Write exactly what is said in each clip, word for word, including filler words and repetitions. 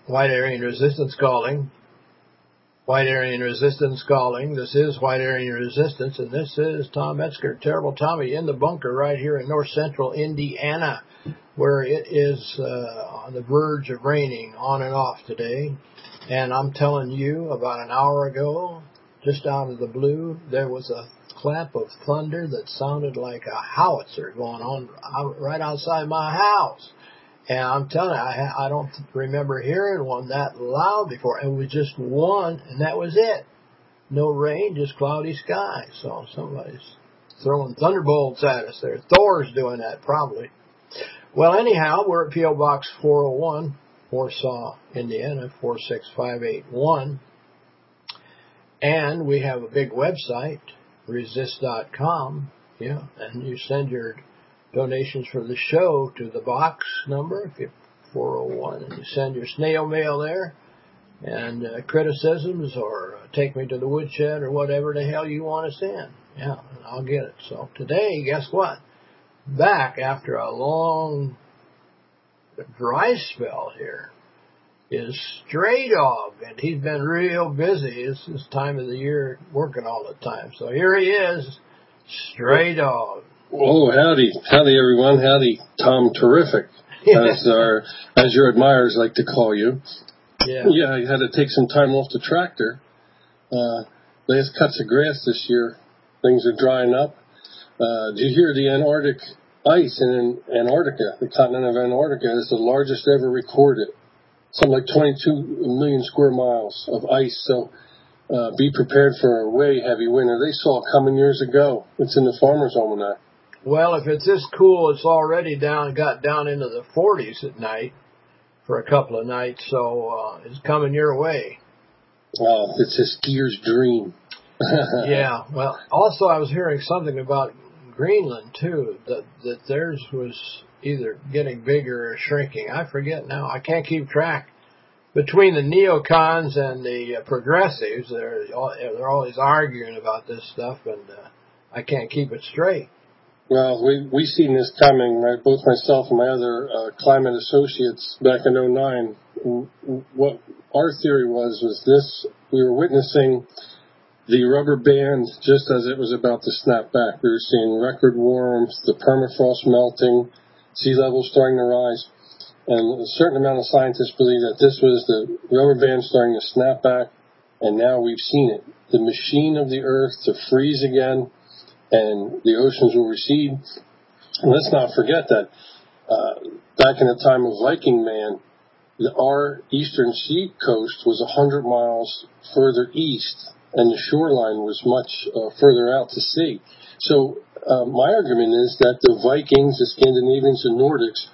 White Aryan Resistance calling. White Aryan Resistance calling. This is White Aryan Resistance, and this is Tom Metzger, Terrible Tommy, in the bunker right here in north central Indiana, where it is uh, on the verge of raining on and off today. And I'm telling you, about an hour ago, just out of the blue, there was a clap of thunder that sounded like a howitzer going on out, right outside my house. And I'm telling you, I, I don't remember hearing one that loud before. It was just one, and that was it. No rain, just cloudy sky. So somebody's throwing thunderbolts at us there. Thor's doing that, probably. Well, anyhow, we're at P O Box four oh one, Warsaw, Indiana, four six five eight one. And we have a big website, resist dot com. Yeah, and you send your donations for the show to the box number, four oh one, and you send your snail mail there, and uh, criticisms, or uh, take me to the woodshed, or whatever the hell you want to send. Yeah, and I'll get it. So today, guess what? Back after a long dry spell here is Stray Dog, and he's been real busy. It's this time of the year, working all the time. So here he is, Stray Dog. Oh, howdy. Howdy, everyone. Howdy, Tom Terrific, as our, as your admirers like to call you. Yeah. Yeah, I had to take some time off the tractor. Uh, last cuts of grass this year. Things are drying up. Uh, did you hear the Antarctic ice in Antarctica? The continent of Antarctica is the largest ever recorded. Something like twenty-two million square miles of ice. So uh, be prepared for a way heavy winter. They saw it coming years ago. It's in the Farmer's Almanac. Well, if it's this cool, it's already down, got down into the forties at night for a couple of nights, so uh, it's coming your way. Oh, it's a skier's dream. Yeah, well, also I was hearing something about Greenland, too, that, that theirs was either getting bigger or shrinking. I forget now. I can't keep track. Between the neocons and the uh, progressives, they're, they're always arguing about this stuff, and uh, I can't keep it straight. Well, we we seen this coming, right? Both myself and my other uh, climate associates back in oh nine. What our theory was was this: we were witnessing the rubber band just as it was about to snap back. We were seeing record warmth, the permafrost melting, sea levels starting to rise, and a certain amount of scientists believe that this was the rubber band starting to snap back, and now we've seen it. The machine of the Earth to freeze again, and the oceans will recede. And let's not forget that uh, back in the time of Viking Man, the, our eastern sea coast was one hundred miles further east, and the shoreline was much uh, further out to sea. So uh, my argument is that the Vikings, the Scandinavians, and Nordics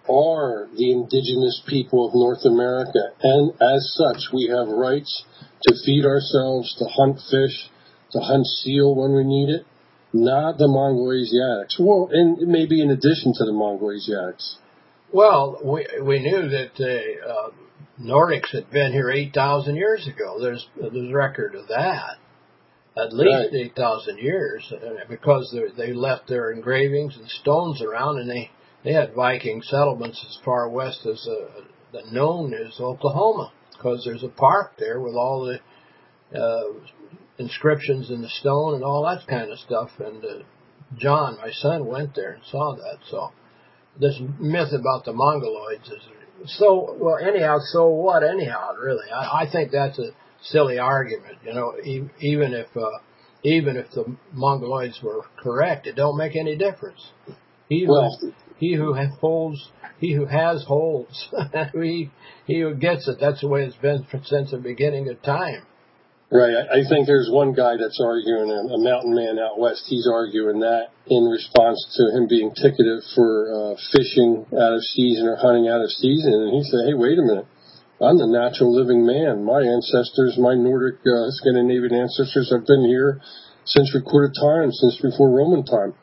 are the indigenous people of North America, and as such, we have rights to feed ourselves, to hunt fish, to hunt seal when we need it. Not the Mongol Asiatics. Well, and maybe in addition to the Mongol Asiatics. Well, we we knew that the uh, Nordics had been here eight thousand years ago. There's there's record of that. At least right. eight thousand years, because they left their engravings and stones around, and they, they had Viking settlements as far west as uh, known as Oklahoma, because there's a park there with all the uh, inscriptions in the stone and all that kind of stuff. And uh, John, my son, went there and saw that. So this myth about the Mongoloids is so, well, anyhow, so what, anyhow, really? I, I think that's a silly argument. You know, e- even if uh, even if the Mongoloids were correct, it don't make any difference. He who, well, he who holds, he who has holds. he, he who gets it, that's the way it's been since the beginning of time. Right. I think there's one guy that's arguing, a mountain man out west, he's arguing that in response to him being ticketed for uh, fishing out of season or hunting out of season. And he said, hey, wait a minute. I'm the natural living man. My ancestors, my Nordic uh, Scandinavian ancestors have been here since recorded time, since before Roman time.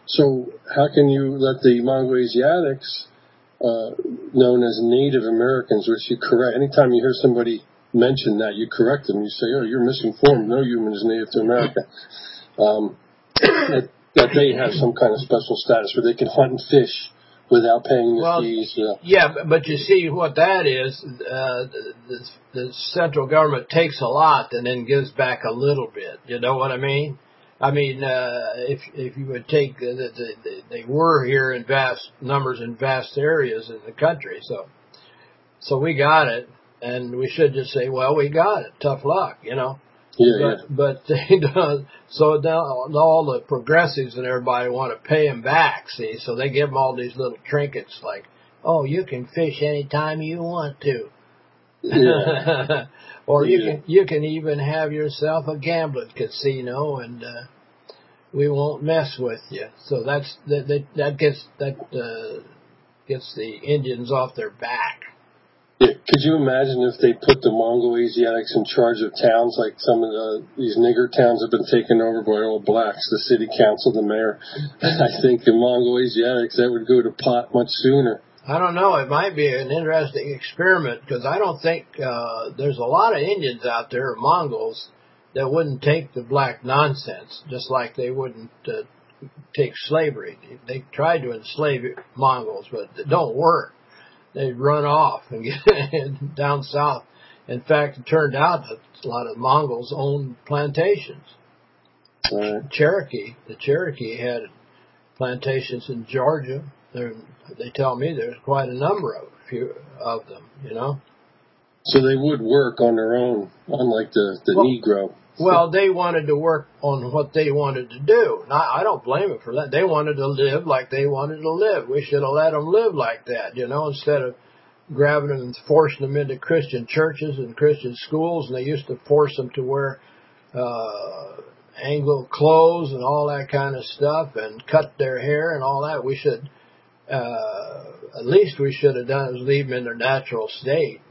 So how can you let the Mongol Asiatics, uh, known as Native Americans, which you correct, anytime you hear somebody mention that, you correct them. You say, oh, you're misinformed. No human is native to America. Um, that, that they have some kind of special status where they can hunt and fish without paying the well, fees. Yeah. yeah, but you see what that is. Uh, the, the central government takes a lot and then gives back a little bit. You know what I mean? I mean, uh, if if you would take, uh, the, the, they were here in vast numbers in vast areas in the country, so so we got it, and we should just say, well, we got it. Tough luck, you know. Yeah, but, yeah. But they don't, so now all the progressives and everybody want to pay them back, see, so they give them all these little trinkets like, oh, you can fish anytime you want to. Yeah. Or you yeah. can you can even have yourself a gambling casino, and uh, we won't mess with you. So that's that that, that gets that uh, gets the Indians off their back. Yeah. Could you imagine if they put the Mongol Asiatics in charge of towns, like some of the, these nigger towns have been taken over by old blacks, the city council, the mayor? I think the Mongol Asiatics, that would go to pot much sooner. I don't know. It might be an interesting experiment, because I don't think uh, there's a lot of Indians out there, or Mongols, that wouldn't take the black nonsense, just like they wouldn't uh, take slavery. They tried to enslave Mongols, but it don't work. They'd run off and get down south. In fact, it turned out that a lot of Mongols owned plantations. Right. Cherokee, the Cherokee had plantations in Georgia. There, they tell me there's quite a number of few of them, you know. So they would work on their own, unlike the, the well, Negro. Well, they wanted to work on what they wanted to do. Now, I don't blame them for that. They wanted to live like they wanted to live. We should have let them live like that, you know, instead of grabbing them and forcing them into Christian churches and Christian schools. And they used to force them to wear uh, angle clothes and all that kind of stuff, and cut their hair and all that. We should, uh, at least we should have done is leave them in their natural state.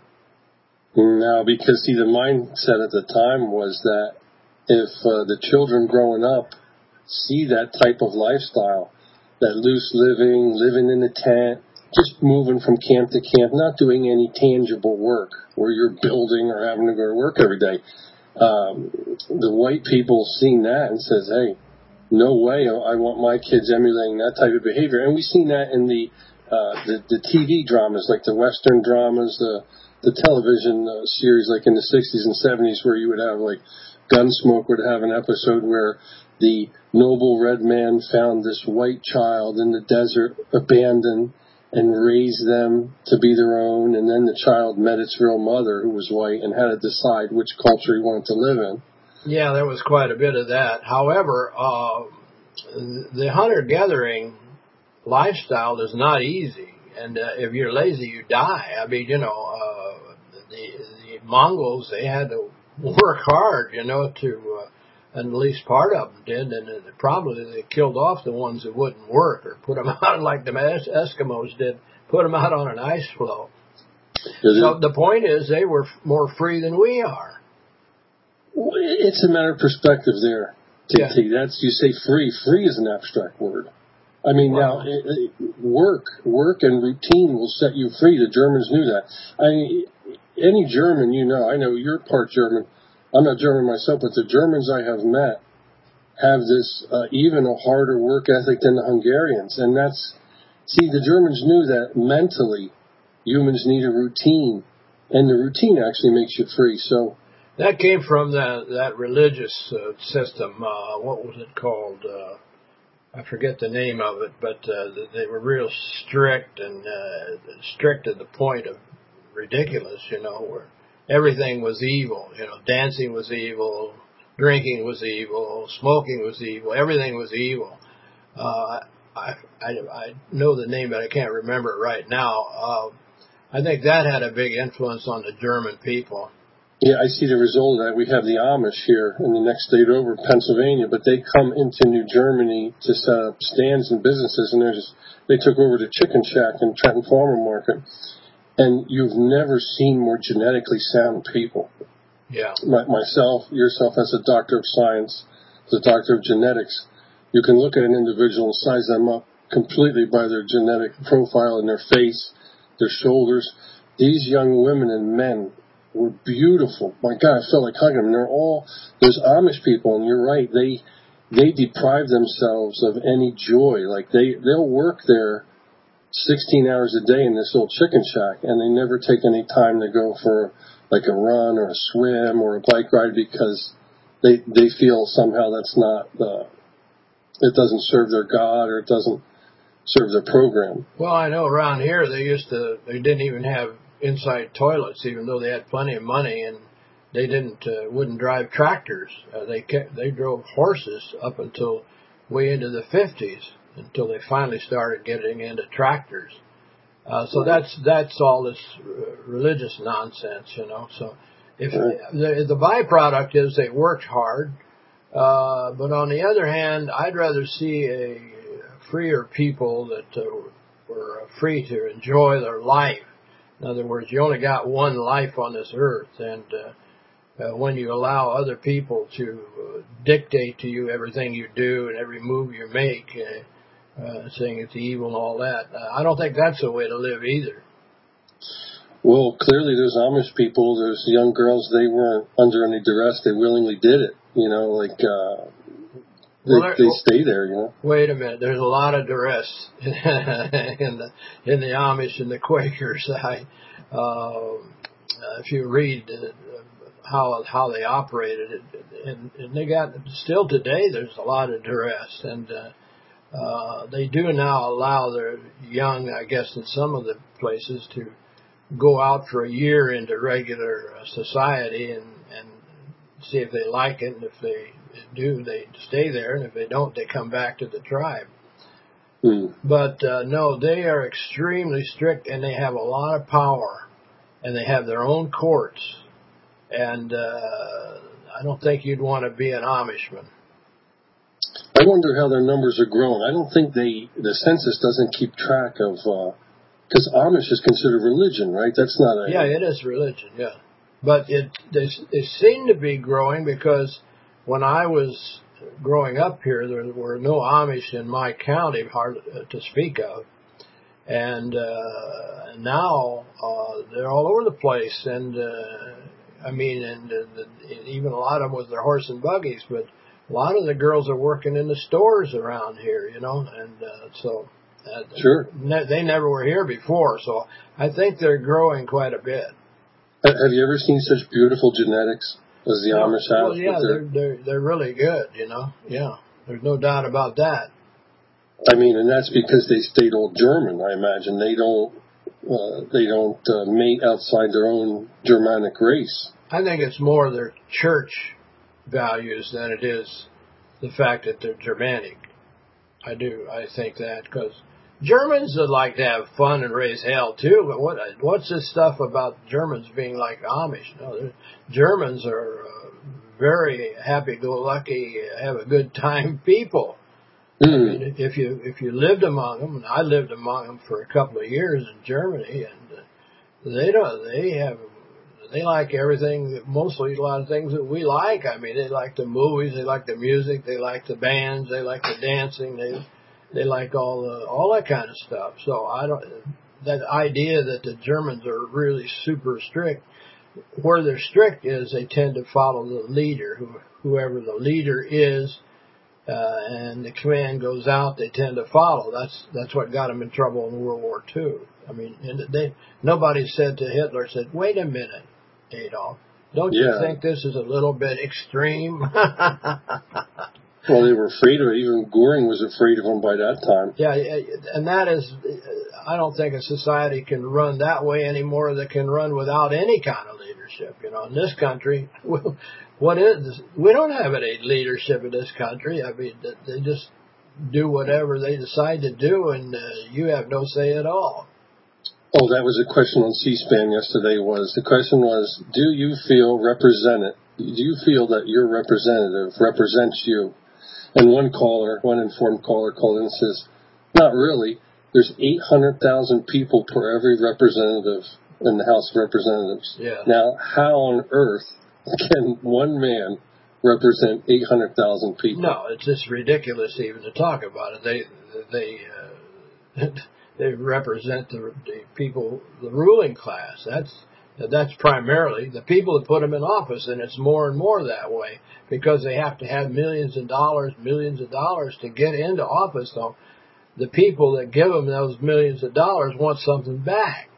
No, because, see, the mindset at the time was that if uh, the children growing up see that type of lifestyle, that loose living, living in a tent, just moving from camp to camp, not doing any tangible work where you're building or having to go to work every day, um, the white people seeing that and says, hey, no way, I want my kids emulating that type of behavior. And we've seen that in the uh, the, the T V dramas, like the Western dramas, the the television uh, series, like in the sixties and seventies, where you would have, like, Gunsmoke would have an episode where the noble red man found this white child in the desert, abandoned, and raised them to be their own, and then the child met its real mother, who was white, and had to decide which culture he wanted to live in. Yeah, there was quite a bit of that. However, uh, the hunter-gathering lifestyle is not easy, and uh, if you're lazy, you die. I mean, you know, uh, the, the Mongols, they had to work hard, you know, to, uh, and at least part of them did, and uh, probably they killed off the ones that wouldn't work, or put them out like the Eskimos did, put them out on an ice floe. So the point is, they were more free than we are. It's a matter of perspective there, T T. Yeah. That's, you say free. Free is an abstract word. I mean, wow. Now, it, it, work, work and routine will set you free. The Germans knew that. I mean, any German, you know, I know you're part German. I'm not German myself, but the Germans I have met have this uh, even a harder work ethic than the Hungarians. And that's, see, the Germans knew that mentally humans need a routine, and the routine actually makes you free. So that came from that that religious uh, system. Uh, what was it called? Uh, I forget the name of it, but uh, they were real strict, and uh, strict to the point of ridiculous, you know, where everything was evil. You know, dancing was evil, drinking was evil, smoking was evil, everything was evil. Uh, I, I, I know the name, but I can't remember it right now. Uh, I think that had a big influence on the German people. Yeah, I see the result of that. We have the Amish here in the next state over, Pennsylvania, but they come into New Germany to set up stands and businesses, and just, they took over the Chicken Shack in Trenton Farmer Market. And you've never seen more genetically sound people. Yeah. My, myself, yourself as a doctor of science, as a doctor of genetics, you can look at an individual and size them up completely by their genetic profile in their face, their shoulders. These young women and men were beautiful. My God, I felt like hugging them. They're all those Amish people, and you're right. They they deprive themselves of any joy. Like they they'll work there sixteen hours a day in this little chicken shack, and they never take any time to go for like a run or a swim or a bike ride because they they feel somehow that's not uh, it doesn't serve their God or it doesn't serve their program. Well, I know around here they used to they didn't even have inside toilets, even though they had plenty of money, and they didn't uh, wouldn't drive tractors. Uh, they kept, they drove horses up until way into the fifties, until they finally started getting into tractors. Uh, so that's that's all this uh, religious nonsense, you know. So if the, the byproduct is they worked hard, uh, but on the other hand, I'd rather see a freer people that uh, were free to enjoy their life. In other words, you only got one life on this earth, and uh, uh, when you allow other people to uh, dictate to you everything you do and every move you make, uh, uh, saying it's evil and all that, uh, I don't think that's the way to live either. Well, clearly there's Amish people, there's young girls, they weren't under any duress, they willingly did it, you know, like, uh, they, well, they stay there, you know. Wait a minute, there's a lot of duress in the in the Amish and the Quakers. I, uh, if you read uh, how how they operated, and, and they got still today, there's a lot of duress, and uh, uh, they do now allow their young, I guess, in some of the places to go out for a year into regular society and and see if they like it, and if they do, they stay there, and if they don't, they come back to the tribe. Mm. But uh, no, they are extremely strict, and they have a lot of power, and they have their own courts, and uh, I don't think you'd want to be an Amishman. I wonder how their numbers are growing. I don't think they the census doesn't keep track of because uh, Amish is considered religion, right? That's not a yeah, it is religion, yeah, but it they, they seem to be growing because when I was growing up here, there were no Amish in my county, hard to speak of. And uh, now uh, they're all over the place. And, uh, I mean, and, uh, the, even a lot of them with their horse and buggies. But a lot of the girls are working in the stores around here, you know. And uh, so uh, sure. ne- they never were here before. So I think they're growing quite a bit. Have you ever seen such beautiful genetics as the no, Amish have? Well, yeah, they're, they're they're really good, you know. Yeah, there's no doubt about that. I mean, and that's because they stayed old German. I imagine they don't uh, they don't uh, mate outside their own Germanic race. I think it's more their church values than it is the fact that they're Germanic. I do. I think that because Germans would like to have fun and raise hell too, but what what's this stuff about Germans being like Amish? No, Germans are uh, very happy-go-lucky, have a good time people. Mm. I mean, if you if you lived among them, and I lived among them for a couple of years in Germany, and uh, they don't they have they like everything, mostly a lot of things that we like. I mean, they like the movies, they like the music, they like the bands, they like the dancing, they. They like all the, all that kind of stuff. So I don't, that idea that the Germans are really super strict, where they're strict is they tend to follow the leader, who, whoever the leader is, uh, and the command goes out, they tend to follow. That's, that's what got them in trouble in World War Two. I mean, and they, nobody said to Hitler, said, wait a minute, Adolf, don't yeah. you think this is a little bit extreme? Well, they were afraid of it. Even Goring was afraid of them by that time. Yeah, and that is, I don't think a society can run that way anymore that can run without any kind of leadership. You know, in this country, what is, we don't have any leadership in this country. I mean, they just do whatever they decide to do, and uh, you have no say at all. Oh, that was a question on C-SPAN yesterday. Was the question was, do you feel represented? Do you feel that your representative represents you? And one caller, one informed caller called in and says, not really. There's eight hundred thousand people per every representative in the House of Representatives. Yeah. Now, how on earth can one man represent eight hundred thousand people? No, it's just ridiculous even to talk about it. They they uh, they represent the, the people, the ruling class. That's That's primarily the people that put them in office, and it's more and more that way because they have to have millions of dollars, millions of dollars to get into office. So the people that give them those millions of dollars want something back.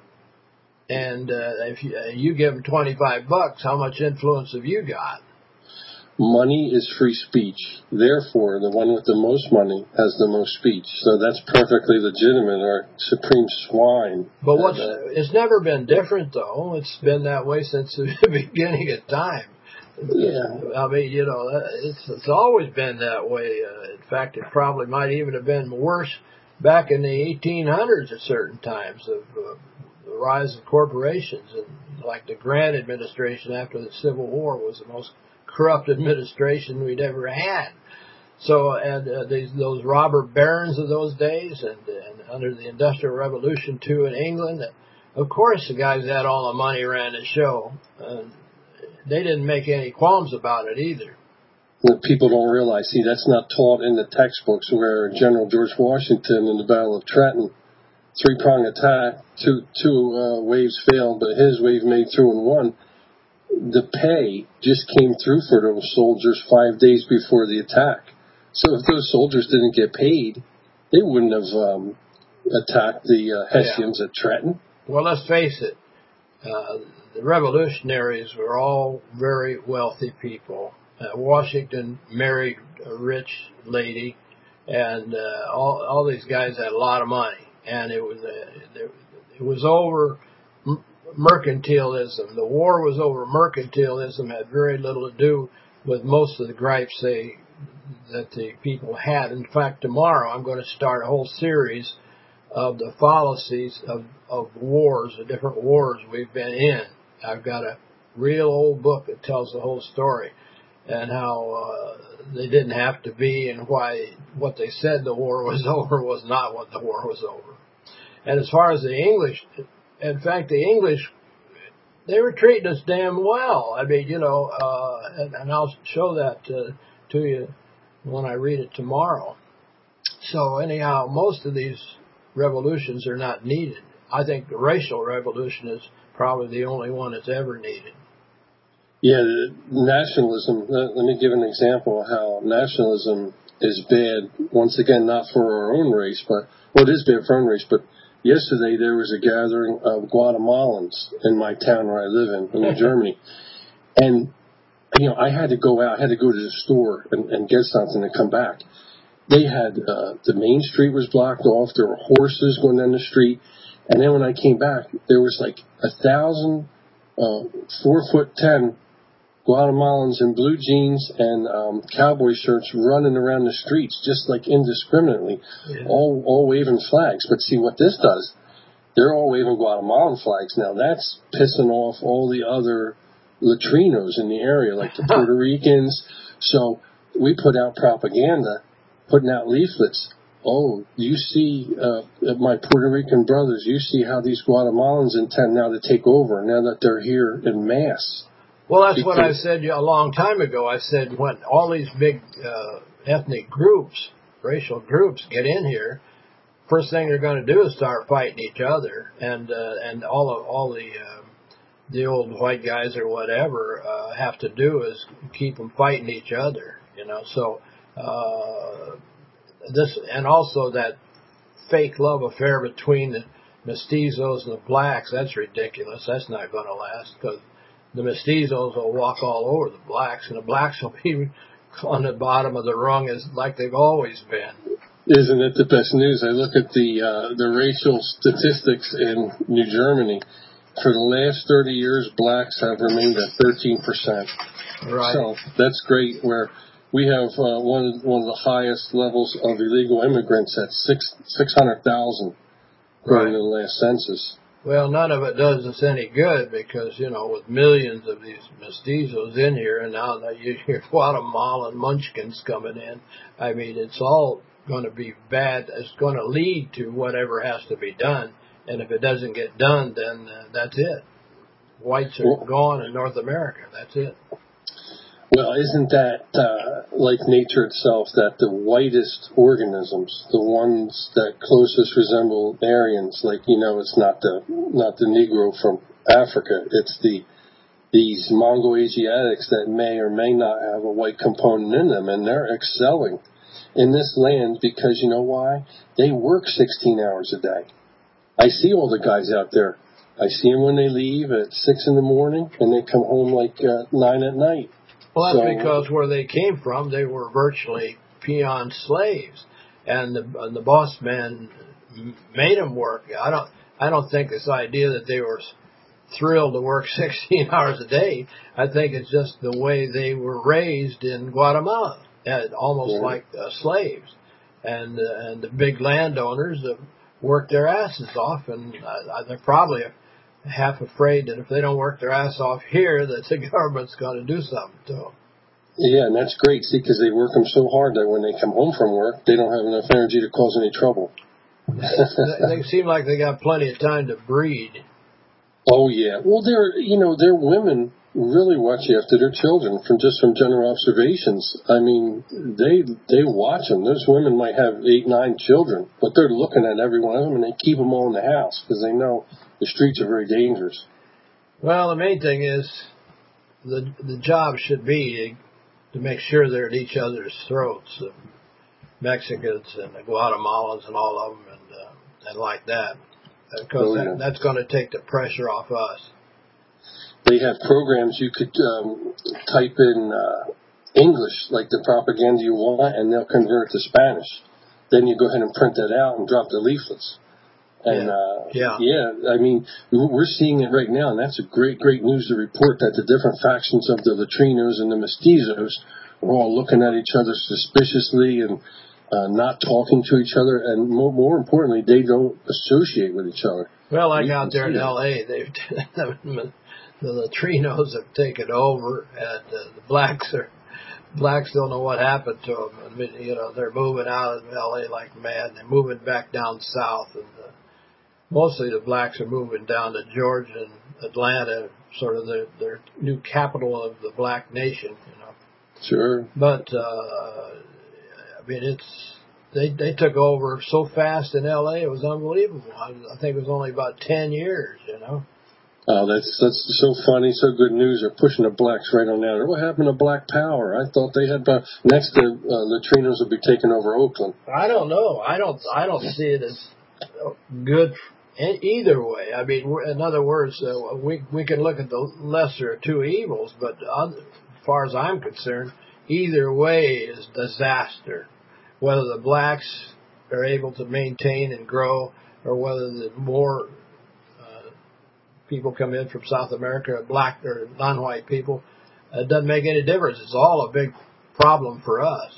And uh, if you, uh, you give them twenty-five bucks, how much influence have you got? Money is free speech. Therefore, the one with the most money has the most speech. So that's perfectly legitimate, our supreme swine. But what's, and, uh, it's never been different, though. It's been that way since the beginning of time. Yeah. I mean, you know, it's, it's always been that way. Uh, in fact, it probably might even have been worse back in the eighteen hundreds at certain times of uh, the rise of corporations. And like the Grant administration after the Civil War was the most corrupt administration we'd ever had. So, and uh, these, those robber barons of those days, and, and under the Industrial Revolution too in England, of course the guys that had all the money ran the show. And they didn't make any qualms about it either. What people don't realize, see, that's not taught in the textbooks, where General George Washington in the Battle of Trenton, three-prong attack, two, two uh, waves failed, but his wave made through and won. The pay just came through for those soldiers five days before the attack. So if those soldiers didn't get paid, they wouldn't have um, attacked the uh, Hessians yeah. at Trenton. Well, let's face it. Uh, the revolutionaries were all very wealthy people. Uh, Washington married a rich lady, and uh, all, all these guys had a lot of money. And it was uh, it was over mercantilism. The war was over mercantilism. Had very little to do with most of the gripes they that the people had. In fact, tomorrow I'm going to start a whole series of the fallacies of, of wars, the different wars we've been in. I've got a real old book that tells the whole story and how uh, they didn't have to be, and why what they said the war was over was not what the war was over. And as far as the English, in fact, the English, they were treating us damn well. I mean, you know, uh, and, and I'll show that uh, to you when I read it tomorrow. So anyhow, most of these revolutions are not needed. I think the racial revolution is probably the only one that's ever needed. Yeah, nationalism, let, let me give an example of how nationalism is bad, once again, not for our own race, but, well, it is bad for our own race, but yesterday there was a gathering of Guatemalans in my town where I live in, in Germany. And, you know, I had to go out, I had to go to the store and, and get something and come back. They had, uh, the main street was blocked off, there were horses going down the street, and then when I came back, there was like a thousand, uh, four foot ten Guatemalans in blue jeans and um, cowboy shirts running around the streets just like indiscriminately, yeah. all all waving flags. But see what this does, they're all waving Guatemalan flags. Now that's pissing off all the other Latrinos in the area, like the Puerto Ricans. So we put out propaganda, putting out leaflets. Oh, you see, uh, my Puerto Rican brothers, you see how these Guatemalans intend now to take over now that they're here in mass. Well, that's what I said a long time ago. I said when all these big uh, ethnic groups, racial groups, get in here, first thing they're going to do is start fighting each other, and uh, and all of all the uh, the old white guys or whatever uh, have to do is keep them fighting each other, you know. So uh, this, and also that fake love affair between the mestizos and the blacks, that's ridiculous. That's not going to last, because the mestizos will walk all over the blacks, and the blacks will be on the bottom of the rung as like they've always been. Isn't it the best news? I look at the uh, the racial statistics in New Germany. For the last thirty years, blacks have remained at thirteen percent. Right. So that's great. Where we have uh, one of, one of the highest levels of illegal immigrants at six six hundred thousand according right. to the last census. Well, none of it does us any good because, you know, with millions of these mestizos in here, and now that you hear Guatemalan munchkins coming in, I mean, it's all going to be bad. It's going to lead to whatever has to be done, and if it doesn't get done, then uh, that's it. Whites are well, gone in North America. That's it. Well, isn't that uh, like nature itself, that the whitest organisms, the ones that closest resemble Aryans, like, you know, it's not the not the Negro from Africa, it's the these Mongol Asiatics that may or may not have a white component in them, and they're excelling. in this land because you know why? They work sixteen hours a day. I see all the guys out there. I see them when they leave at six in the morning, and they come home like uh, nine at night. Well, that's so, because where they came from, they were virtually peon slaves, and the and the boss men made them work. I don't I don't think this idea that they were thrilled to work sixteen hours a day. I think it's just the way they were raised in Guatemala, almost yeah. like uh, slaves, and uh, and the big landowners uh, worked their asses off, and uh, they're probably half afraid that if they don't work their ass off here, that the government's going to do something to them. Yeah, and that's great, see, because they work them so hard that when they come home from work, they don't have enough energy to cause any trouble. they, they seem like they got plenty of time to breed. Oh, yeah. Well, they're, you know, their women really watch after their children from just from general observations. I mean, they they watch them. Those women might have eight, nine children, but they're looking at every one of them, and they keep them all in the house because they know the streets are very dangerous. Well, the main thing is the the job should be to, to make sure they're at each other's throats, the Mexicans and the Guatemalans and all of them, and uh, and like that, because oh, yeah. that, that's going to take the pressure off us. They have programs you could um, type in uh, English, like the propaganda you want, and they'll convert it to Spanish. Then you go ahead and print that out and drop the leaflets. And, yeah. Uh, yeah. yeah, I mean, we're seeing it right now, and that's a great, great news to report that the different factions of the Latrinos and the Mestizos are all looking at each other suspiciously and uh, not talking to each other, and more, more importantly, they don't associate with each other. Well, like we out there in L A, they've the Latrinos have taken over, and uh, the blacks are blacks don't know what happened to them. I mean, you know, they're moving out of L A like mad. They're moving back down south, and uh, mostly the blacks are moving down to Georgia and Atlanta, sort of their their new capital of the black nation. You know. Sure. But uh, I mean, it's they they took over so fast in L A. It was unbelievable. I, I think it was only about ten years. You know. Oh, that's that's so funny, so good news. They're pushing the blacks right on down there. What happened to Black Power? I thought they had uh, next the uh, Latrinos will be taking over Oakland. I don't know. I don't. I don't see it as good either way. I mean, in other words, uh, we we can look at the lesser of two evils, but as far as I'm concerned, either way is disaster. Whether the blacks are able to maintain and grow, or whether the more people come in from South America, black or non-white people, it doesn't make any difference. It's all a big problem for us.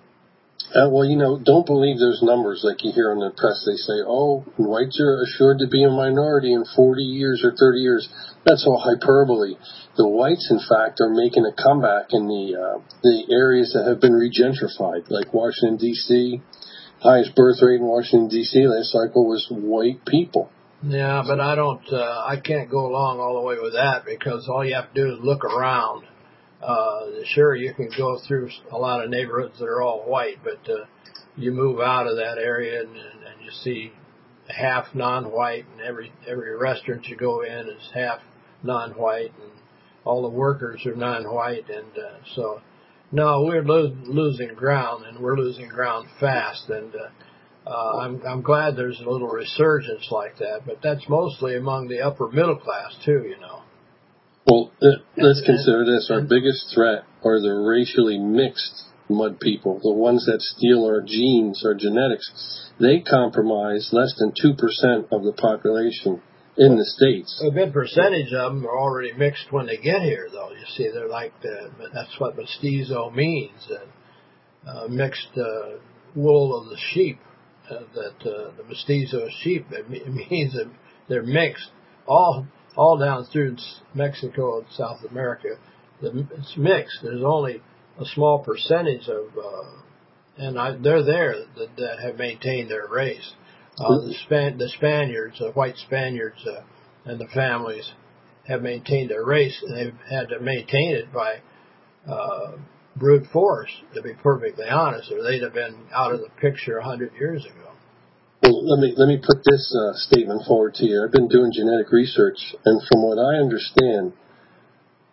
Uh, well, you know, don't believe those numbers like you hear in the press. They say, oh, whites are assured to be a minority in forty years or thirty years. That's all hyperbole. The whites, in fact, are making a comeback in the uh, the areas that have been regentrified, like Washington, D C Highest birth rate in Washington, D C last cycle was white people. Yeah, but I don't, uh, I can't go along all the way with that, because all you have to do is look around. Uh, sure, you can go through a lot of neighborhoods that are all white, but uh, you move out of that area and, and you see half non-white, and every every restaurant you go in is half non-white, and all the workers are non-white, and uh, so no, we're lo- losing ground, and we're losing ground fast, and uh, Uh, I'm, I'm glad there's a little resurgence like that, but that's mostly among the upper middle class too, you know. Well, uh, let's and, consider and, this. Our and, biggest threat are the racially mixed mud people, the ones that steal our genes, our genetics. They compromise less than two percent of the population in the States. A good percentage of them are already mixed when they get here, though. You see, they're like the, that's what mestizo means, uh, uh, mixed uh, wool of the sheep. Uh, that uh, the mestizo sheep, it means that they're mixed all all down through Mexico and South America. It's mixed. There's only a small percentage of, uh, and I, they're there that, that have maintained their race. Uh, the, Span, the Spaniards, the white Spaniards, uh, and the families have maintained their race, and they've had to maintain it by uh, brute force, to be perfectly honest, or they'd have been out of the picture a hundred years ago. Well, let me let me put this uh, statement forward to you. I've been doing genetic research, and from what I understand,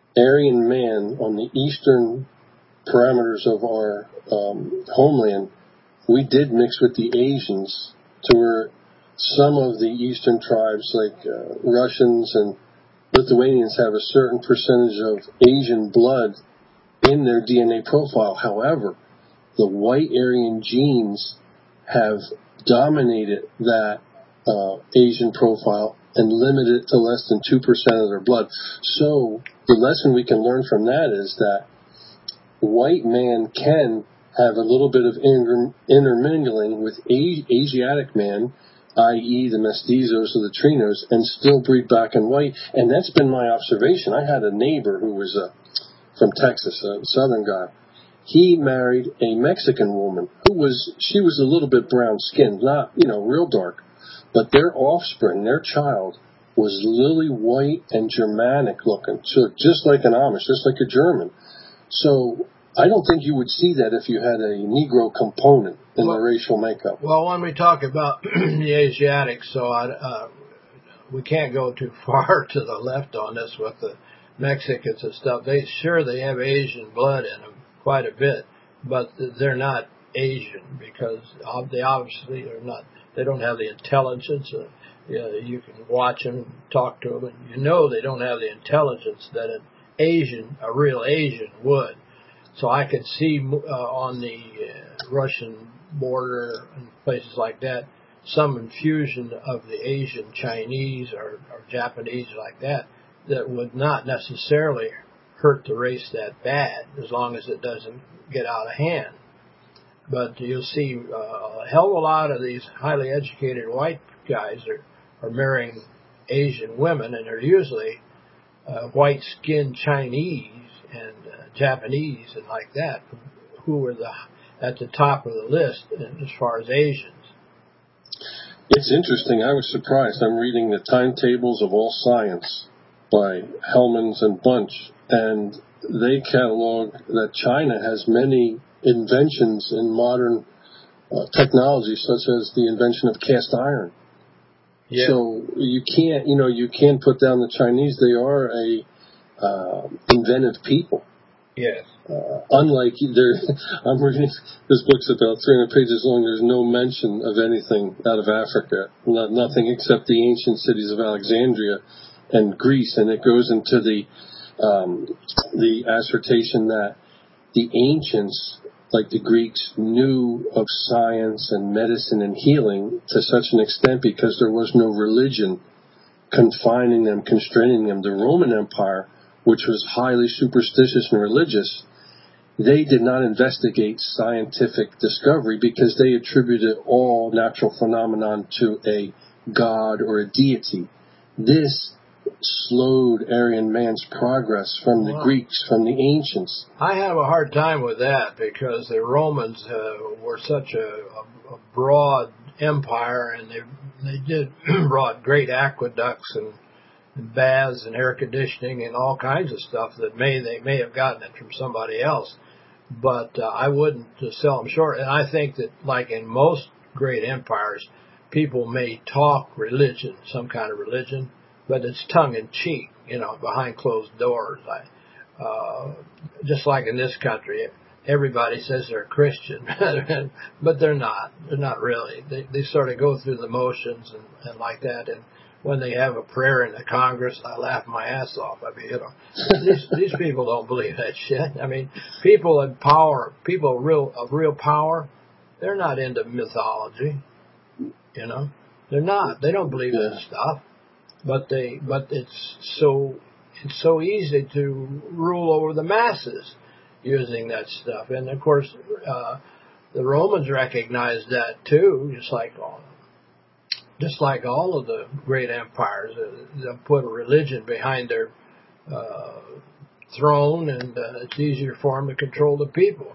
Aryan man on the eastern parameters of our um, homeland we did mix with the Asians to where some of the Eastern tribes, like uh, Russians and Lithuanians, have a certain percentage of Asian blood in their D N A profile. However, the white Aryan genes have dominated that uh, Asian profile and limited it to less than two percent of their blood. So the lesson we can learn from that is that white man can have a little bit of inter- intermingling with a- Asiatic man, that is the mestizos or the trinos, and still breed black and white. And that's been my observation. I had a neighbor who was uh, from Texas, a southern guy. He married a Mexican woman who was, she was a little bit brown skinned, not, you know, real dark. But their offspring, their child, was lily white and Germanic looking, so just like an Amish, just like a German. So I don't think you would see that if you had a Negro component in well, the racial makeup. Well, when we talk about the Asiatics, so I, uh, we can't go too far to the left on this with the Mexicans and stuff. They sure they have Asian blood in them quite a bit, but they're not Asian because they obviously are not. They don't have the intelligence. Uh, you know, you can watch them, talk to them, and you know they don't have the intelligence that an Asian, a real Asian, would. So I could see uh, on the uh, Russian border and places like that some infusion of the Asian Chinese or, or Japanese like that that would not necessarily hurt the race that bad as long as it doesn't get out of hand. But you'll see uh, a hell of a lot of these highly educated white guys are, are marrying Asian women, and they're usually uh, white-skinned Chinese and uh, Japanese and like that, who are the at the top of the list as far as Asians. It's interesting. I was surprised. I'm reading the Timetables of All Science by Hellmans and Bunch, and they catalog that China has many inventions in modern uh, technology, such as the invention of cast iron. Yeah. So you can't, you know, you can't put down the Chinese. They are a uh, inventive people. Yes. Uh, unlike they're, I'm reading this book's about three hundred pages long. There's no mention of anything out of Africa, not, nothing except the ancient cities of Alexandria and Greece, and it goes into the um, the assertion that the ancients, like the Greeks, knew of science and medicine and healing to such an extent because there was no religion confining them, constraining them. The Roman Empire, which was highly superstitious and religious, they did not investigate scientific discovery because they attributed all natural phenomenon to a god or a deity. This slowed Aryan man's progress from the wow. Greeks, from the ancients. I have a hard time with that because the Romans uh, were such a, a, a broad empire, and they they did brought great aqueducts and, and baths and air conditioning and all kinds of stuff that may they may have gotten it from somebody else, but uh, I wouldn't uh, sell them short. And I think that, like in most great empires, people may talk religion, some kind of religion, but it's tongue-in-cheek, you know, behind closed doors. I, uh, just like in this country, everybody says they're Christian, but they're not. They're not really. They they sort of go through the motions and, and like that. And when they have a prayer in the Congress, I laugh my ass off. I mean, you know, these these people don't believe that shit. I mean, people in power, people real of real power, they're not into mythology. You know, they're not. They don't believe that stuff. But they, but it's so, it's so easy to rule over the masses using that stuff. And of course, uh, the Romans recognized that too, just like all, just like all of the great empires. They'll put a religion behind their uh, throne, and uh, it's easier for them to control the people.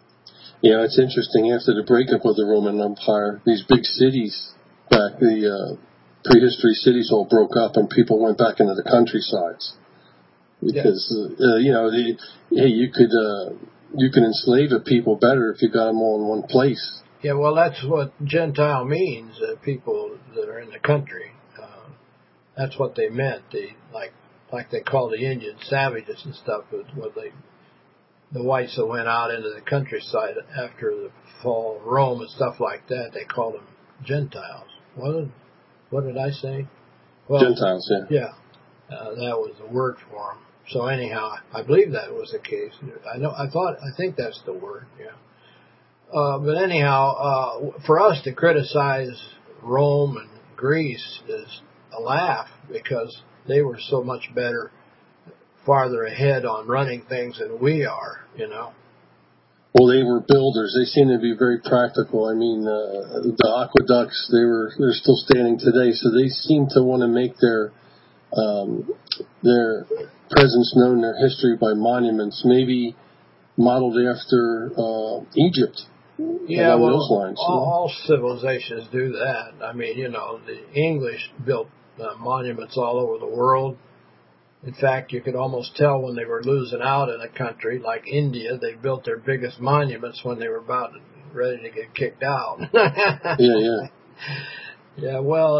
Yeah, it's interesting. After the breakup of the Roman Empire, these big cities back the. Uh, prehistory cities all broke up and people went back into the countrysides because yeah. uh, you know the, hey you could uh, you can enslave a people better if you got them all in one place. Yeah, well, that's what Gentile means. Uh, people that are in the country. Uh, that's what they meant. They like like they call the Indians savages and stuff. What they the whites that went out into the countryside after the fall of Rome and stuff like that, they called them Gentiles. What did, what did I say? Well, Gentiles, yeah. Yeah, uh, that was the word for them. So anyhow, I believe that was the case. I know, I thought, I think that's the word. Yeah. Uh, but anyhow, uh, for us to criticize Rome and Greece is a laugh because they were so much better, farther ahead on running things than we are, you know. Well, they were builders. They seem to be very practical. I mean, uh, the aqueducts, they were, they're still standing today, so they seem to want to make their, um, their presence known, their history by monuments, maybe modeled after, uh, Egypt. Yeah, well, those lines, all, you know? all civilizations do that. I mean, you know, the English built uh, monuments all over the world. In fact, you could almost tell when they were losing out in a country like India, they built their biggest monuments when they were about ready to get kicked out. yeah, yeah. Yeah, well,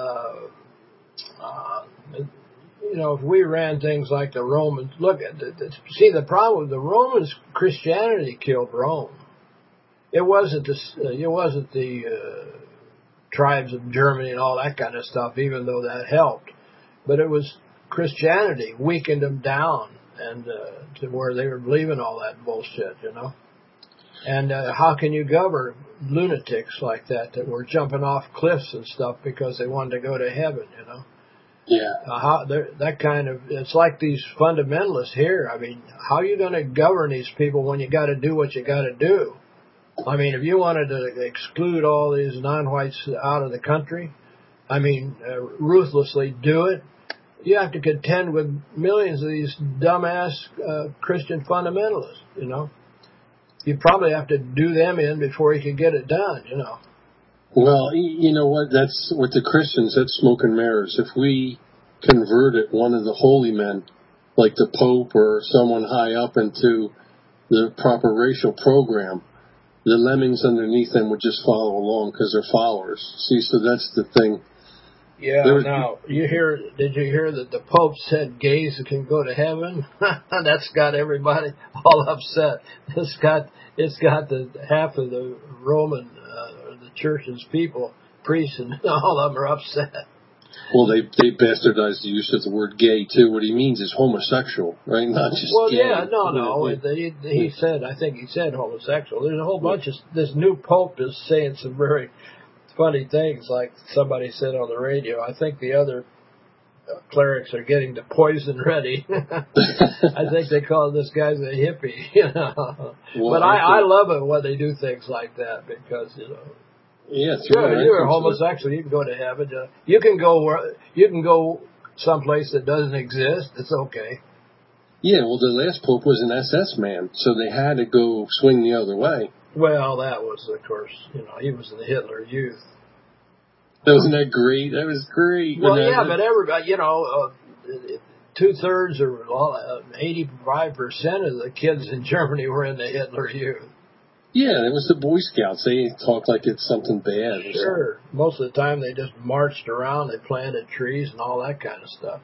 uh, uh, you know, if we ran things like the Romans, look, see, the problem with the Romans, Christianity killed Rome. It wasn't the, it wasn't the uh, tribes of Germany and all that kind of stuff, even though that helped. But it was Christianity weakened them down and uh, to where they were believing all that bullshit, you know. And uh, how can you govern lunatics like that that were jumping off cliffs and stuff because they wanted to go to heaven, you know? Yeah. Uh, how that kind of, it's like these fundamentalists here. I mean, how are you going to govern these people when you got to do what you got to do? I mean, if you wanted to exclude all these non-whites out of the country, I mean, uh, ruthlessly do it, you have to contend with millions of these dumbass uh, Christian fundamentalists, you know. You probably have to do them in before you can get it done, you know. Well, you know what? That's with the Christians, that's smoke and mirrors. If we converted one of the holy men, like the Pope or someone high up, into the proper racial program, the lemmings underneath them would just follow along because they're followers. See, so that's the thing. Yeah, there, now, you hear, did you hear that the Pope said gays can go to heaven? That's got everybody all upset. It's got, it's got the half of the Roman, uh, the church's people, priests, and all of them are upset. Well, they they bastardized the use of the word gay, too. What he means is homosexual, right? Not just well, gay. yeah, no, no. He, he said, I think he said homosexual. There's a whole bunch of, this new Pope is saying some very funny things, like somebody said on the radio. I think the other clerics are getting the poison ready. I think they call this guy a hippie, you know. Well, but I, I, I love it when they do things like that because, you know, yeah, you're, you're a homosexual. You can go to heaven. You can go where, you can go someplace that doesn't exist. It's okay. Yeah, well, the last Pope was an S S man, so they had to go swing the other way. Well, that was, of course, you know, he was in the Hitler Youth. Wasn't that great? That was great. Well, that, yeah, that, but everybody, you know, uh, two-thirds or uh, eighty-five percent of the kids in Germany were in the Hitler Youth. Yeah, it was the Boy Scouts. They talk like it's something bad. Or sure. Something. Most of the time they just marched around, they planted trees and all that kind of stuff.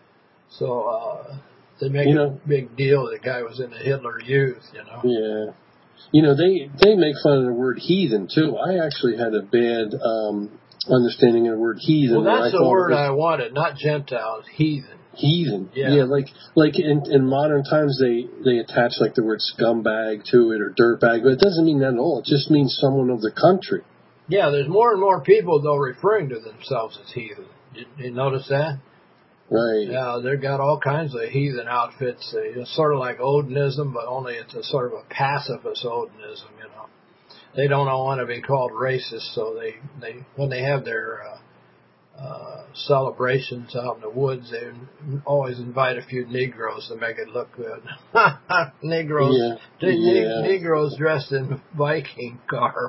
So uh, they make you a know, big deal the guy was in the Hitler Youth, you know. Yeah. You know, they, they make fun of the word heathen, too. I actually had a bad um, understanding of the word heathen. Well, that's I the word was, I wanted, not Gentiles, heathen. Heathen. Yeah, yeah like like in, in modern times they, they attach like the word scumbag to it or dirtbag, but it doesn't mean that at all. It just means someone of the country. Yeah, there's more and more people, though, referring to themselves as heathen. Did you notice that? Right. Yeah, they've got all kinds of heathen outfits. It's sort of like Odinism, but only it's a sort of a pacifist Odinism, you know. They don't want to be called racist, so they, they when they have their uh, uh, celebrations out in the woods, they always invite a few Negroes to make it look good. Negroes, yeah. yeah. Negroes dressed in Viking garb.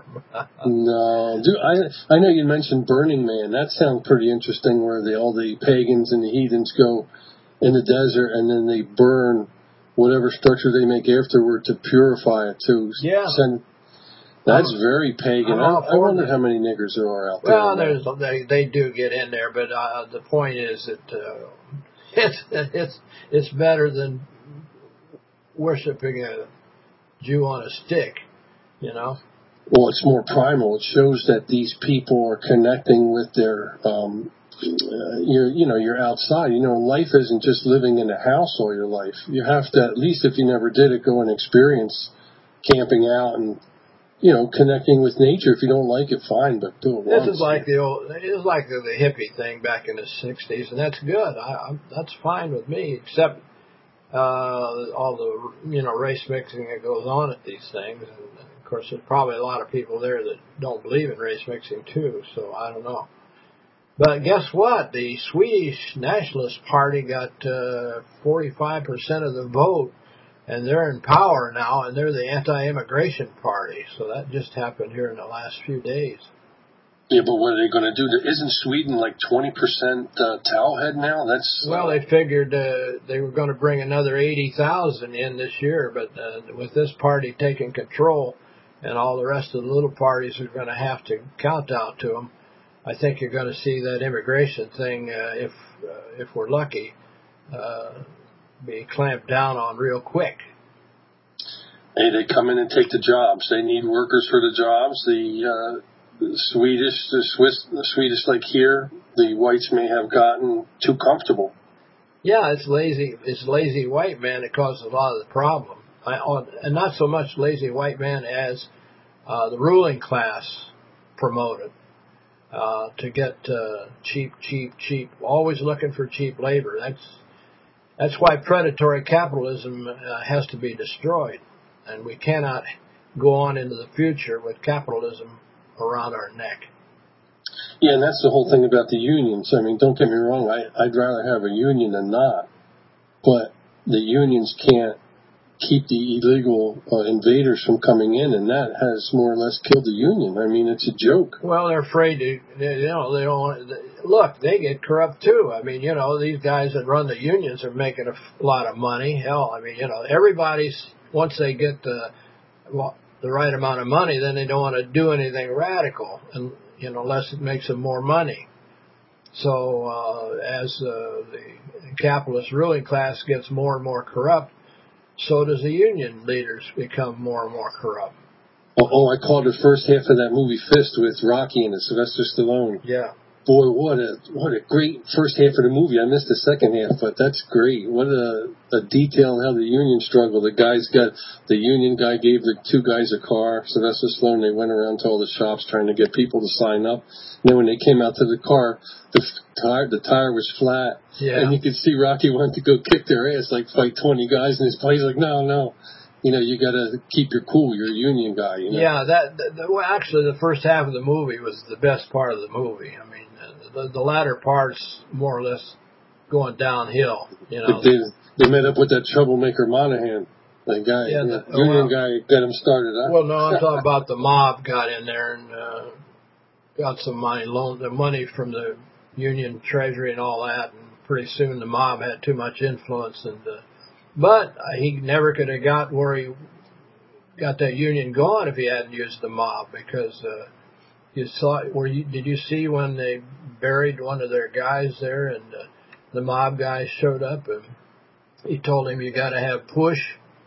No, dude, I I know you mentioned Burning Man. That sounds pretty interesting. Where the all the pagans and the heathens go in the desert and then they burn whatever structure they make afterward to purify it to yeah. send. That's um, very pagan. I, I wonder how many niggers there are out there. Well, there's they they do get in there, but uh, the point is that uh, it's it's it's better than worshiping a Jew on a stick, you know. Well, it's more primal. It shows that these people are connecting with their, um, uh, you're, you know, you're outside. You know, life isn't just living in a house all your life. You have to, at least if you never did it, go and experience camping out and, you know, connecting with nature. If you don't like it, fine, but do it This once. is like the old, it is like the, the hippie thing back in the sixties, and that's good. I, I, that's fine with me, except uh, all the, you know, race mixing that goes on at these things. And, of course, there's probably a lot of people there that don't believe in race mixing, too, so I don't know. But guess what? The Swedish Nationalist Party got uh, forty-five percent of the vote, and they're in power now, and they're the anti-immigration party. So that just happened here in the last few days. Yeah, but what are they going to do? Isn't Sweden like twenty percent uh, towelhead now? That's uh, Well, they figured uh, they were going to bring another eighty thousand in this year, but uh, with this party taking control and all the rest of the little parties are going to have to count out to them, I think you're going to see that immigration thing, uh, if uh, if we're lucky, uh, be clamped down on real quick. Hey, they come in and take the jobs. They need workers for the jobs. The, uh, the Swedish, the Swiss, the Swedish, like here, the whites may have gotten too comfortable. Yeah, it's lazy. It's lazy white man that causes a lot of the problem, I, and not so much lazy white man as uh, the ruling class promoted uh, to get uh, cheap, cheap, cheap. Always looking for cheap labor. That's that's why predatory capitalism uh, has to be destroyed, and we cannot go on into the future with capitalism around our neck. Yeah, and that's the whole thing about the unions. I mean, don't get me wrong. I, I'd rather have a union than not, but the unions can't keep the illegal uh, invaders from coming in, and that has more or less killed the union. I mean, it's a joke. Well, they're afraid to, they, you know, they don't want to, look, they get corrupt too. I mean, you know, these guys that run the unions are making a lot of money. Hell, I mean, you know, everybody's, once they get the, well, the right amount of money, then they don't want to do anything radical, and, you know, unless it makes them more money. So, uh, as uh, the capitalist ruling class gets more and more corrupt, so does the union leaders become more and more corrupt. Oh, oh, I called the first half of that movie Fist with Rocky and Sylvester Stallone. Yeah. Boy, what a what a great first half of the movie. I missed the second half, but that's great. What a, a detail how the union struggled. The guys got the union guy gave the two guys a car. Sylvester Stallone. They went around to all the shops trying to get people to sign up. And then when they came out to the car, the tire the tire was flat, yeah. and you could see Rocky wanted to go kick their ass, like fight twenty guys in his place. Like no, no. You know, you got to keep your cool. You're a union guy. You know? Yeah, that, that well, actually, the first half of the movie was the best part of the movie. I mean, the, the latter part's more or less going downhill. You know, they, they met up with that troublemaker Monahan, that guy, yeah, the the, union well, guy, got him started. Huh? Well, no, I'm talking about the mob got in there and uh, got some money, loaned the money from the union treasury and all that, and pretty soon the mob had too much influence and. Uh, But he never could have got where he got that union going if he hadn't used the mob, because uh, you saw. Were you, did you see when they buried one of their guys there, and uh, the mob guy showed up and he told him you got to have push.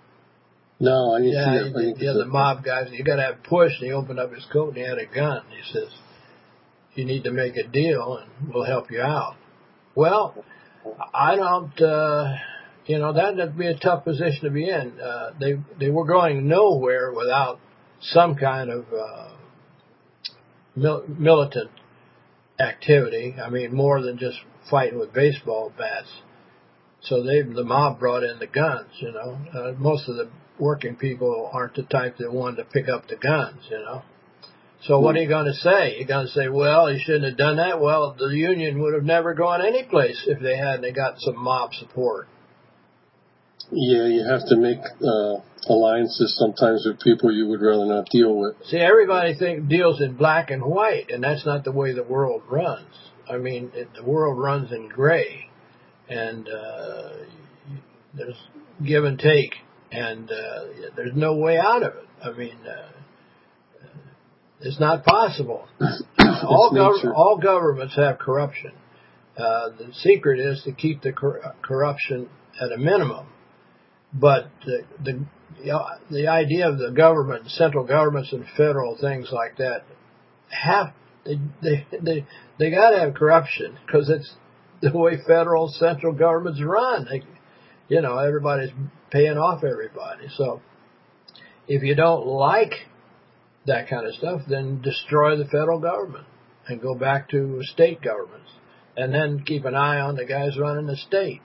No, I didn't yeah, see that. I didn't yeah, the mob guy. You got to have push, and he opened up his coat and he had a gun. He says, "You need to make a deal, and we'll help you out." Well, I don't. Uh, You know, that would be a tough position to be in. Uh, they they were going nowhere without some kind of uh, mil- militant activity. I mean, more than just fighting with baseball bats. So they the mob brought in the guns. You know, uh, most of the working people aren't the type that want to pick up the guns. You know. So what are you going to say? You're going to say, well, you shouldn't have done that. Well, the union would have never gone any place if they hadn't got some mob support. Yeah, you have to make uh, alliances sometimes with people you would rather not deal with. See, everybody think deals in black and white, and that's not the way the world runs. I mean, it, the world runs in gray, and uh, there's give and take, and uh, there's no way out of it. I mean, uh, it's not possible. all, gov- all governments have corruption. Uh, the secret is to keep the cor- corruption at a minimum. But the, the you know, the idea of the government, central governments and federal things like that, have they they they, they got to have corruption because it's the way federal central governments run. They, you know, everybody's paying off everybody. So if you don't like that kind of stuff, then destroy the federal government and go back to state governments, and then keep an eye on the guys running the state.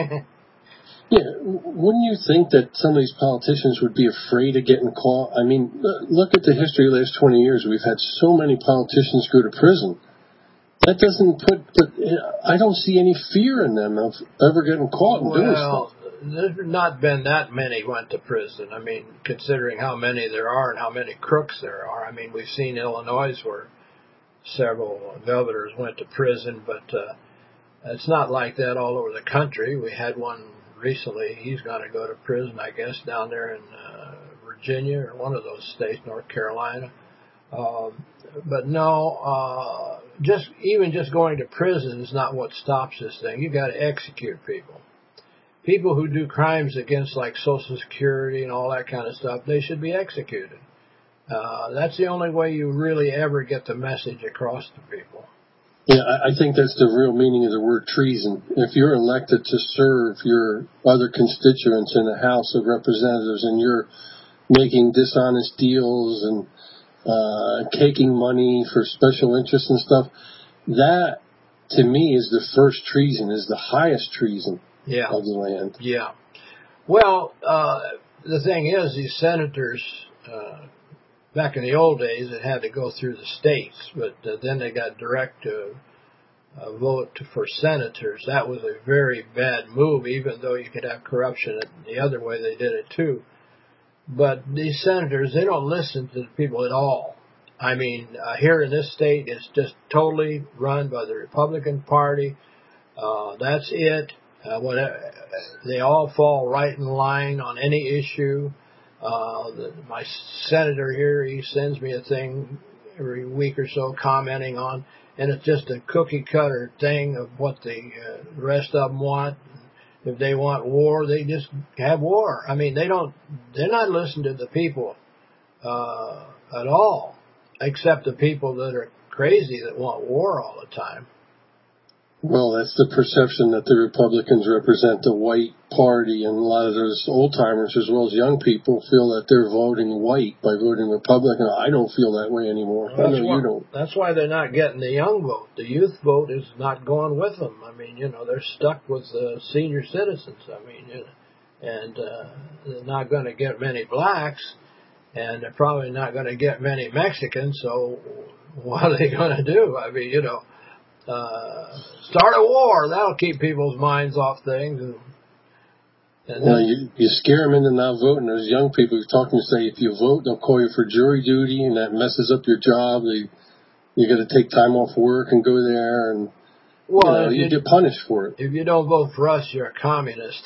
Yeah, wouldn't you think that some of these politicians would be afraid of getting caught? I mean, look at the history of the last twenty years. We've had so many politicians go to prison. That doesn't put, I don't see any fear in them of ever getting caught and well, doing stuff. There's not been that many went to prison. I mean, considering how many there are and how many crooks there are. I mean, we've seen Illinois where several governors went to prison, but uh, it's not like that all over the country. We had one recently. He's going to go to prison, I guess, down there in uh, Virginia or one of those states, North Carolina. Um, but no, uh, just even just going to prison is not what stops this thing. You got to execute people. People who do crimes against like Social Security and all that kind of stuff, they should be executed. Uh, that's the only way you really ever get the message across to people. Yeah, I think that's the real meaning of the word treason. If you're elected to serve your other constituents in the House of Representatives and you're making dishonest deals and uh, taking money for special interests and stuff, that, to me, is the first treason, is the highest treason yeah. of the land. Yeah. Well, uh, the thing is, these senators, uh, back in the old days, it had to go through the states, but uh, then they got direct uh, uh, vote for senators. That was a very bad move, even though you could have corruption the other way. They did it too. But these senators, they don't listen to the people at all. I mean, uh, here in this state, it's just totally run by the Republican Party. Uh, that's it. Uh, whatever, they all fall right in line on any issue. Uh, the, my senator here, he sends me a thing every week or so commenting on, and it's just a cookie cutter thing of what the uh, rest of them want. If they want war, they just have war. I mean, they don't, they're not listening to the people, uh, at all, except the people that are crazy that want war all the time. Well, that's the perception that the Republicans represent the white party, and a lot of those old-timers as well as young people feel that they're voting white by voting Republican. I don't feel that way anymore. Well, I know why, you don't. That's why they're not getting the young vote. The youth vote is not going with them. I mean, you know, they're stuck with the senior citizens. I mean, you know, and uh, they're not going to get many blacks, and they're probably not going to get many Mexicans, so what are they going to do? I mean, you know, Uh, start a war. That'll keep people's minds off things. And, and well, you, you scare them into not voting. There's young people who talk to me and say, if you vote, they'll call you for jury duty, and that messes up your job. They, you got to take time off work and go there, and well, you, know, you, you get punished for it. If you don't vote for us, you're a communist,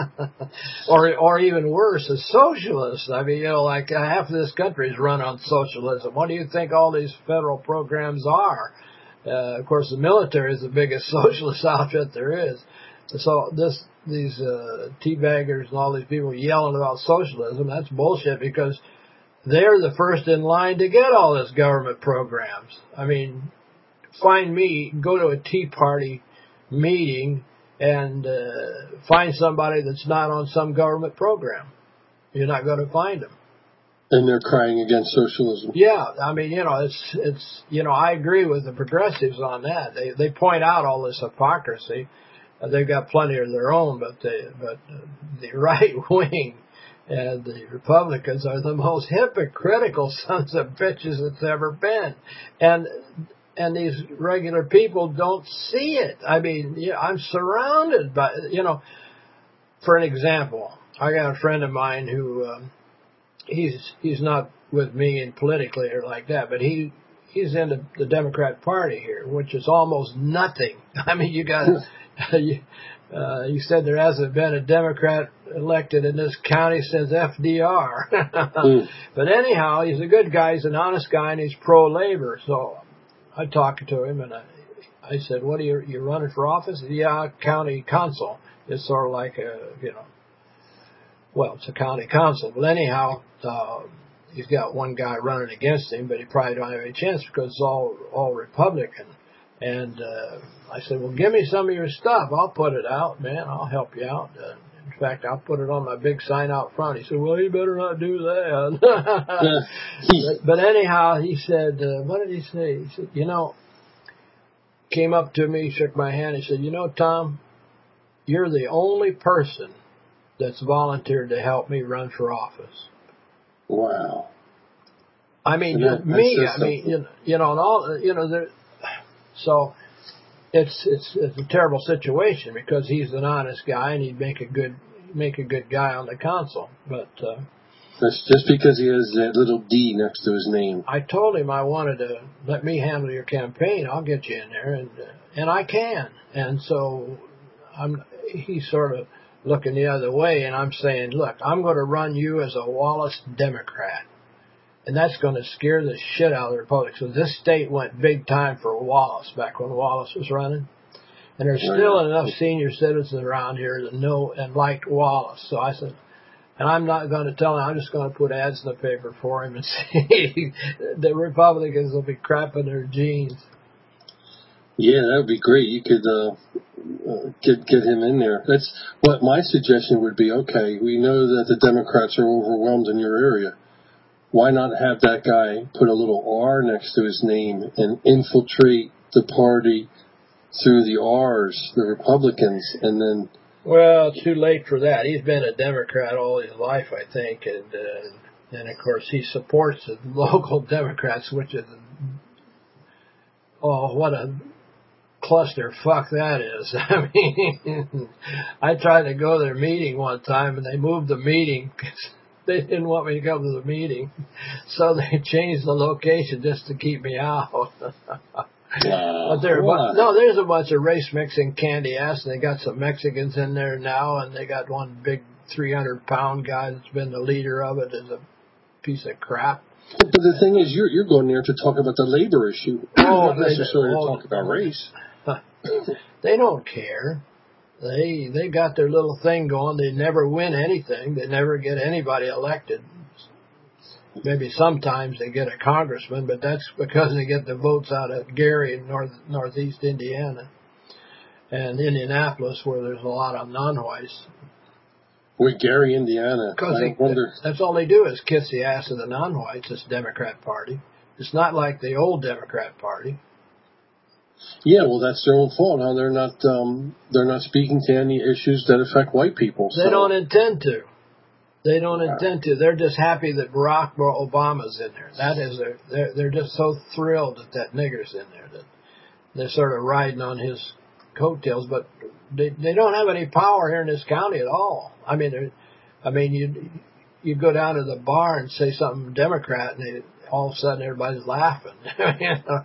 or or even worse, a socialist. I mean, you know, like uh, half of this country is run on socialism. What do you think all these federal programs are? Uh, of course, the military is the biggest socialist outfit there is. So this, these uh, teabaggers and all these people yelling about socialism, that's bullshit because they're the first in line to get all this government programs. I mean, find me, go to a Tea Party meeting and uh, find somebody that's not on some government program. You're not going to find them. And they're crying against socialism. Yeah, I mean, you know, it's it's you know, I agree with the progressives on that. They they point out all this hypocrisy. Uh, they've got plenty of their own, but the but uh, the right wing and the Republicans are the most hypocritical sons of bitches that's ever been. And and these regular people don't see it. I mean, yeah, I'm surrounded by, you know, for an example, I got a friend of mine who. Um, He's he's not with me in politically or like that, but he he's in the, the Democrat Party here, which is almost nothing. I mean, you got you, uh, you said there hasn't been a Democrat elected in this county since F D R. mm. But anyhow, he's a good guy. He's an honest guy, and he's pro-labor. So I talked to him, and I, I said, "What are you you running for office?" Yeah, county council. It's sort of like a you know. well, it's a county council. But anyhow, uh, he's got one guy running against him, but he probably don't have any chance because it's all all Republican. And uh, I said, well, give me some of your stuff. I'll put it out, man. I'll help you out. Uh, in fact, I'll put it on my big sign out front. He said, well, you better not do that. but, but anyhow, he said, uh, what did he say? He said, you know, came up to me, shook my hand. He said, you know, Tom, you're the only person that's volunteered to help me run for office. Wow. I mean, that, me, I mean, you know, you know, and all, you know, there, so it's, it's, it's a terrible situation because he's an honest guy and he'd make a good, make a good guy on the council. But, uh, that's just because he has that little D next to his name. I told him I wanted to let me handle your campaign. I'll get you in there, and uh, and I can. And so I'm. He's sort of looking the other way, and I'm saying, look, I'm going to run you as a Wallace Democrat, and that's going to scare the shit out of the Republicans. So this state went big time for Wallace back when Wallace was running, and there's still enough senior citizens around here that know and liked Wallace. So I said. And I'm not going to tell him. I'm just going to put ads in the paper for him and see the Republicans will be crapping their jeans. Yeah, that would be great. You could uh, uh, get get him in there. That's what my suggestion would be. Okay, we know that the Democrats are overwhelmed in your area. Why not have that guy put a little R next to his name and infiltrate the party through the R's, the Republicans, and then... Well, too late for that. He's been a Democrat all his life, I think, and uh, and of course he supports the local Democrats, which is oh, what a cluster fuck that is. I mean, I tried to go to their meeting one time, and they moved the meeting because they didn't want me to come to the meeting, so they changed the location just to keep me out. Uh, but there, but, no, there's a bunch of race mixing candy ass, and they got some Mexicans in there now, and they got one big three hundred pound guy that's been the leader of it as a piece of crap. But, but the thing is, you're you're going there to talk about the labor issue, oh, not necessarily oh, to talk about race. They don't care. They they got their little thing going. They never win anything. They never get anybody elected. Maybe sometimes they get a congressman, but that's because they get the votes out of Gary in north northeast Indiana and Indianapolis, where there's a lot of non-whites. With Gary, Indiana, I they, wonder. That's all they do is kiss the ass of the non-whites. This Democrat Party. It's not like the old Democrat Party. Yeah, well, that's their own fault. Huh? They're not um, they're not speaking to any issues that affect white people. They so. don't intend to. They don't Wow. intend to. They're just happy that Barack Obama's in there. That is, their, they're they're just so thrilled that that nigger's in there that they're sort of riding on his coattails. But they they don't have any power here in this county at all. I mean, I mean you you go down to the bar and say something Democrat, and they, all of a sudden everybody's laughing. You know?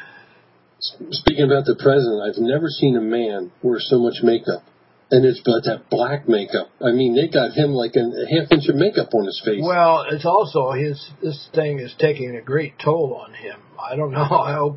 Speaking about the president, I've never seen a man wear so much makeup. And it's but that black makeup. I mean, they got him like a half inch of makeup on his face. Well, it's also his. This thing is taking a great toll on him. I don't know. I hope.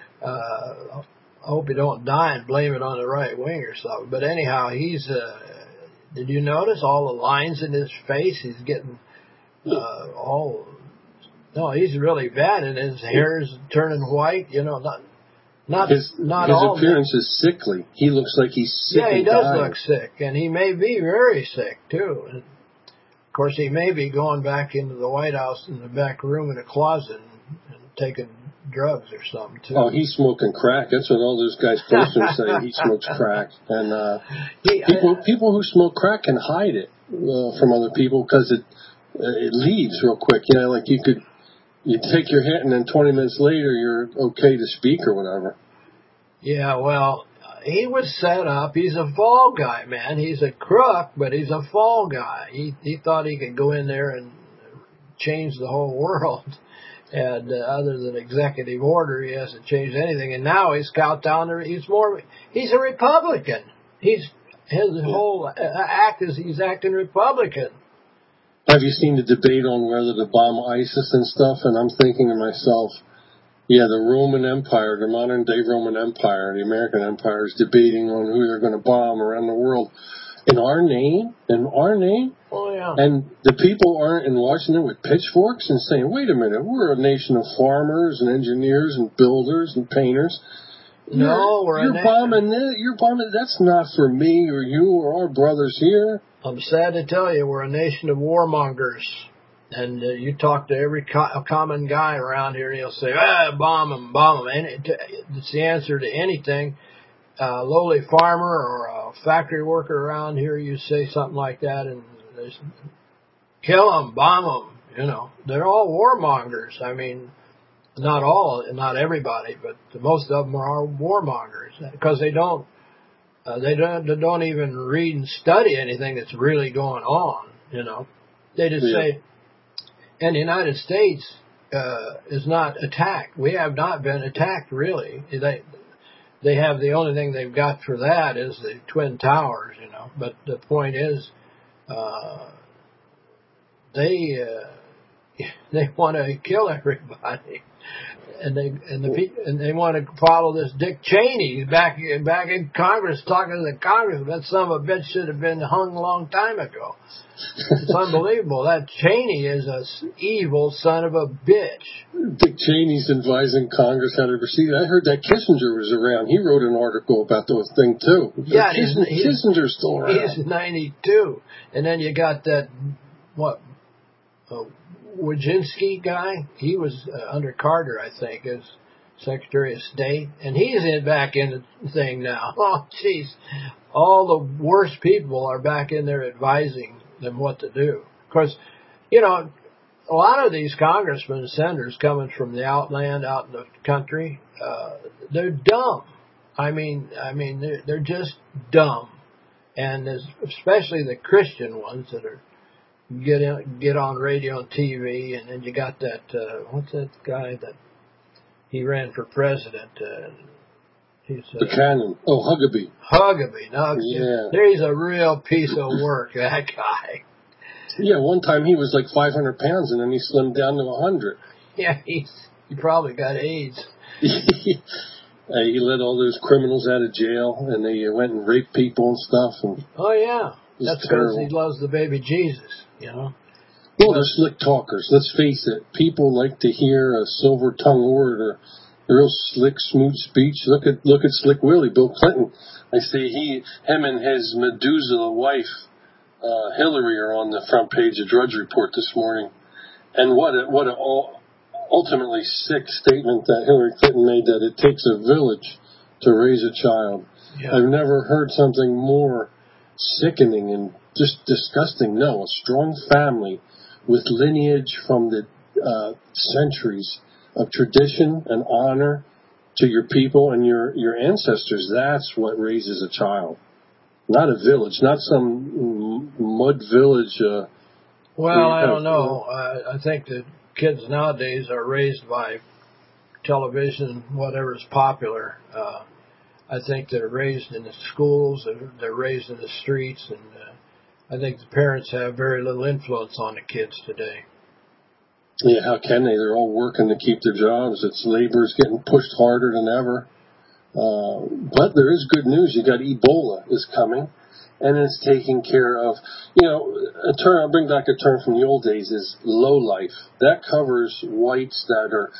Uh, I hope he don't die and blame it on the right wing or something. But anyhow, he's. Uh, did you notice all the lines in his face? He's getting uh, all. No, he's really bad, and his hair is turning white. You know, not. Not, his not his all appearance is sickly. He looks like he's sick. Yeah, he and does dying. look sick, and he may be very sick, too. And of course, he may be going back into the White House in the back room in a closet and, and taking drugs or something, too. Oh, he's smoking crack. That's what all those guys posting say. He smokes crack. And uh, he, people I, people who smoke crack can hide it uh, from other people because it, uh, it leaves real quick. You know, like you could... You take your hit, and then twenty minutes later, you're okay to speak or whatever. Yeah, well, he was set up. He's a fall guy, man. He's a crook, but he's a fall guy. He he thought he could go in there and change the whole world. And uh, other than executive order, he hasn't changed anything. And now he's out down there. He's more. He's a Republican. He's his whole act is he's acting Republican. Have you seen the debate on whether to bomb ISIS and stuff? And I'm thinking to myself, yeah, the Roman Empire, the modern-day Roman Empire, the American Empire is debating on who they're going to bomb around the world. In our name? In our name? Oh, yeah. yeah. And the people aren't in Washington with pitchforks and saying, wait a minute, we're a nation of farmers and engineers and builders and painters. No, you're, we're you're a bombing it. You're bombing. That's not for me or you or our brothers here. I'm sad to tell you, we're a nation of warmongers. And uh, you talk to every co- common guy around here, and he'll say, ah, bomb them, bomb them. And it, it's the answer to anything. A lowly farmer or a factory worker around here, you say something like that, and they say, kill them, bomb them. You know, they're all warmongers. I mean, not all, not everybody, but most of them are warmongers because they don't, uh, they don't, they don't even read and study anything that's really going on. You know, they just Yeah. say, and the United States uh, is not attacked. We have not been attacked really. They they have the only thing they've got for that is the Twin Towers. You know, but the point is, uh, they uh, they want to kill everybody. And they and the people and they want to follow this Dick Cheney back back in Congress talking to the Congress. That son of a bitch should have been hung a long time ago. It's unbelievable. That Cheney is a evil son of a bitch. Dick Cheney's advising Congress how to proceed. I heard that Kissinger was around. He wrote an article about those thing too. Yeah, Kissinger, he's, Kissinger's still around. He's ninety-two, and then you got that what. Uh, Wojcinski guy, he was uh, under Carter, I think, as Secretary of State, and he's in back in the thing now. Oh, jeez. All the worst people are back in there advising them what to do. Of course, you know, a lot of these congressmen and senators coming from the outland, out in the country, uh, they're dumb. I mean, I mean, they're, they're just dumb. And especially the Christian ones that are get in, get on radio and T V, and then you got that uh, what's that guy that he ran for president? Uh, he's uh, Buchanan. Oh, Huckabee. Huckabee. No, yeah. There's a real piece of work. That guy. Yeah, one time he was like five hundred pounds, and then he slimmed down to one hundred. Yeah, he's he probably got AIDS. uh, he let all those criminals out of jail, and they went and raped people and stuff. And oh yeah, that's because he loves the baby Jesus. You know? Well, they're slick talkers. Let's face it. People like to hear a silver-tongued orator, a real slick, smooth speech. Look at look at Slick Willie, Bill Clinton. I say he, him, and his Methuselah wife, uh, Hillary, are on the front page of Drudge Report this morning. And what a, what a ultimately sick statement that Hillary Clinton made, that it takes a village to raise a child. Yeah. I've never heard something more sickening and just disgusting. No, a strong family with lineage from the uh, centuries of tradition and honor to your people and your, your ancestors. That's what raises a child. Not a village, not some mud village. Uh, well, I don't know. I, I think that kids nowadays are raised by television, whatever's popular. Uh, I think they're raised in the schools, they're, they're raised in the streets, and uh, I think the parents have very little influence on the kids today. Yeah, how can they? They're all working to keep their jobs. It's labor's getting pushed harder than ever. Uh, but there is good news. You got Ebola is coming, and it's taking care of, you know, a term, I'll bring back a term from the old days, is low life. That covers whites that are,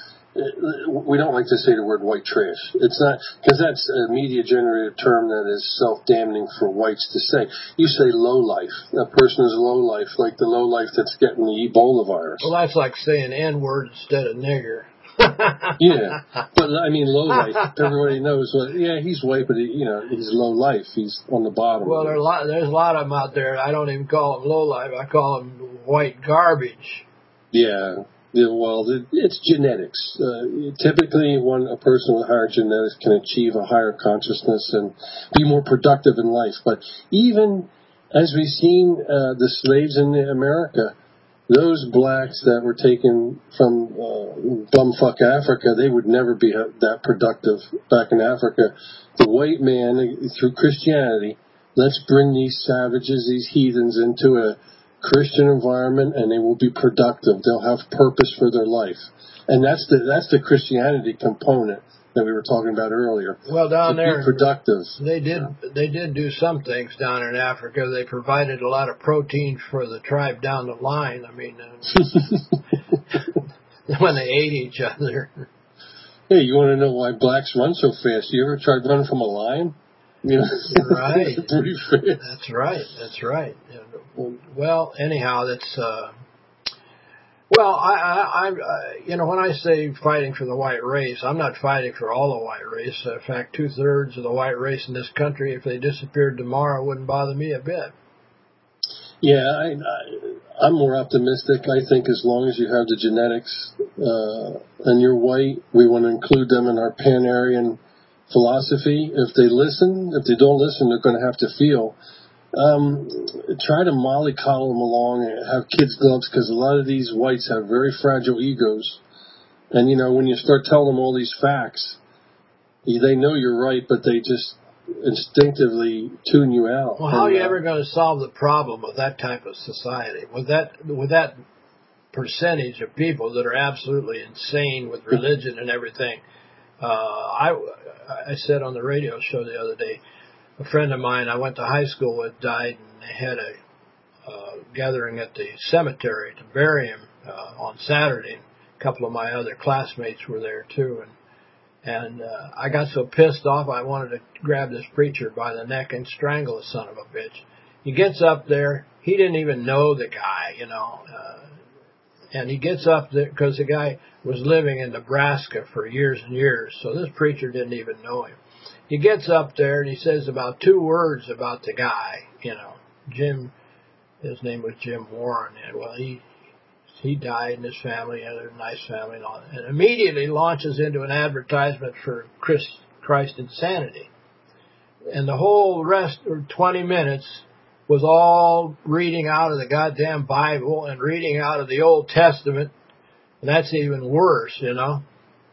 we don't like to say the word white trash. It's not, because that's a media-generated term that is self-damning for whites to say. You say low life. That person is low life, like the low life that's getting the Ebola virus. Well, that's like saying N-word instead of nigger. Yeah, but I mean low life. Everybody knows what. Yeah, he's white, but he, you know, he's low life. He's on the bottom. Well, there's a lot. There's a lot of them out there. I don't even call them low life. I call them white garbage. Yeah. Yeah, well, it's genetics. Uh, typically, when a person with higher genetics can achieve a higher consciousness and be more productive in life. But even as we've seen uh, the slaves in America, those blacks that were taken from uh, bumfuck Africa, they would never be that productive back in Africa. The white man, through Christianity, let's bring these savages, these heathens, into a Christian environment, and they will be productive. They'll have purpose for their life, and that's the that's the Christianity component that we were talking about earlier. Well, down to there, be productive. They did. Yeah. They did do some things down in Africa. They provided a lot of protein for the tribe down the line. I mean, uh, when they ate each other. Hey, you want to know why blacks run so fast? You ever tried running from a lion? You know, right. Pretty fast. That's right. That's right. Well, anyhow, that's. Uh, Well, I, I, I, you know, when I say fighting for the white race, I'm not fighting for all the white race. In fact, two-thirds of the white race in this country, if they disappeared tomorrow, wouldn't bother me a bit. Yeah, I, I, I'm more optimistic. I think as long as you have the genetics uh, and you're white, we want to include them in our Pan-Aryan philosophy. If they listen, if they don't listen, they're going to have to feel. Um, try to mollycoddle them along and have kids' gloves, because a lot of these whites have very fragile egos. And, you know, when you start telling them all these facts, they know you're right, but they just instinctively tune you out. Well, how and, are you uh, ever going to solve the problem of that type of society? With that, with that percentage of people that are absolutely insane with religion and everything. Uh, I, I said on the radio show the other day, a friend of mine I went to high school with died, and they had a uh, gathering at the cemetery to bury him uh, on Saturday. A couple of my other classmates were there too, and and uh, I got so pissed off I wanted to grab this preacher by the neck and strangle the son of a bitch. He gets up there, he didn't even know the guy, you know, uh, and he gets up there because the guy was living in Nebraska for years and years, so this preacher didn't even know him. He gets up there and he says about two words about the guy, you know, Jim, his name was Jim Warren, and well, he he died and his family had a nice family and all that, and immediately launches into an advertisement for Christ, Christ Insanity. And the whole rest, or twenty minutes, was all reading out of the goddamn Bible and reading out of the Old Testament, and that's even worse, you know.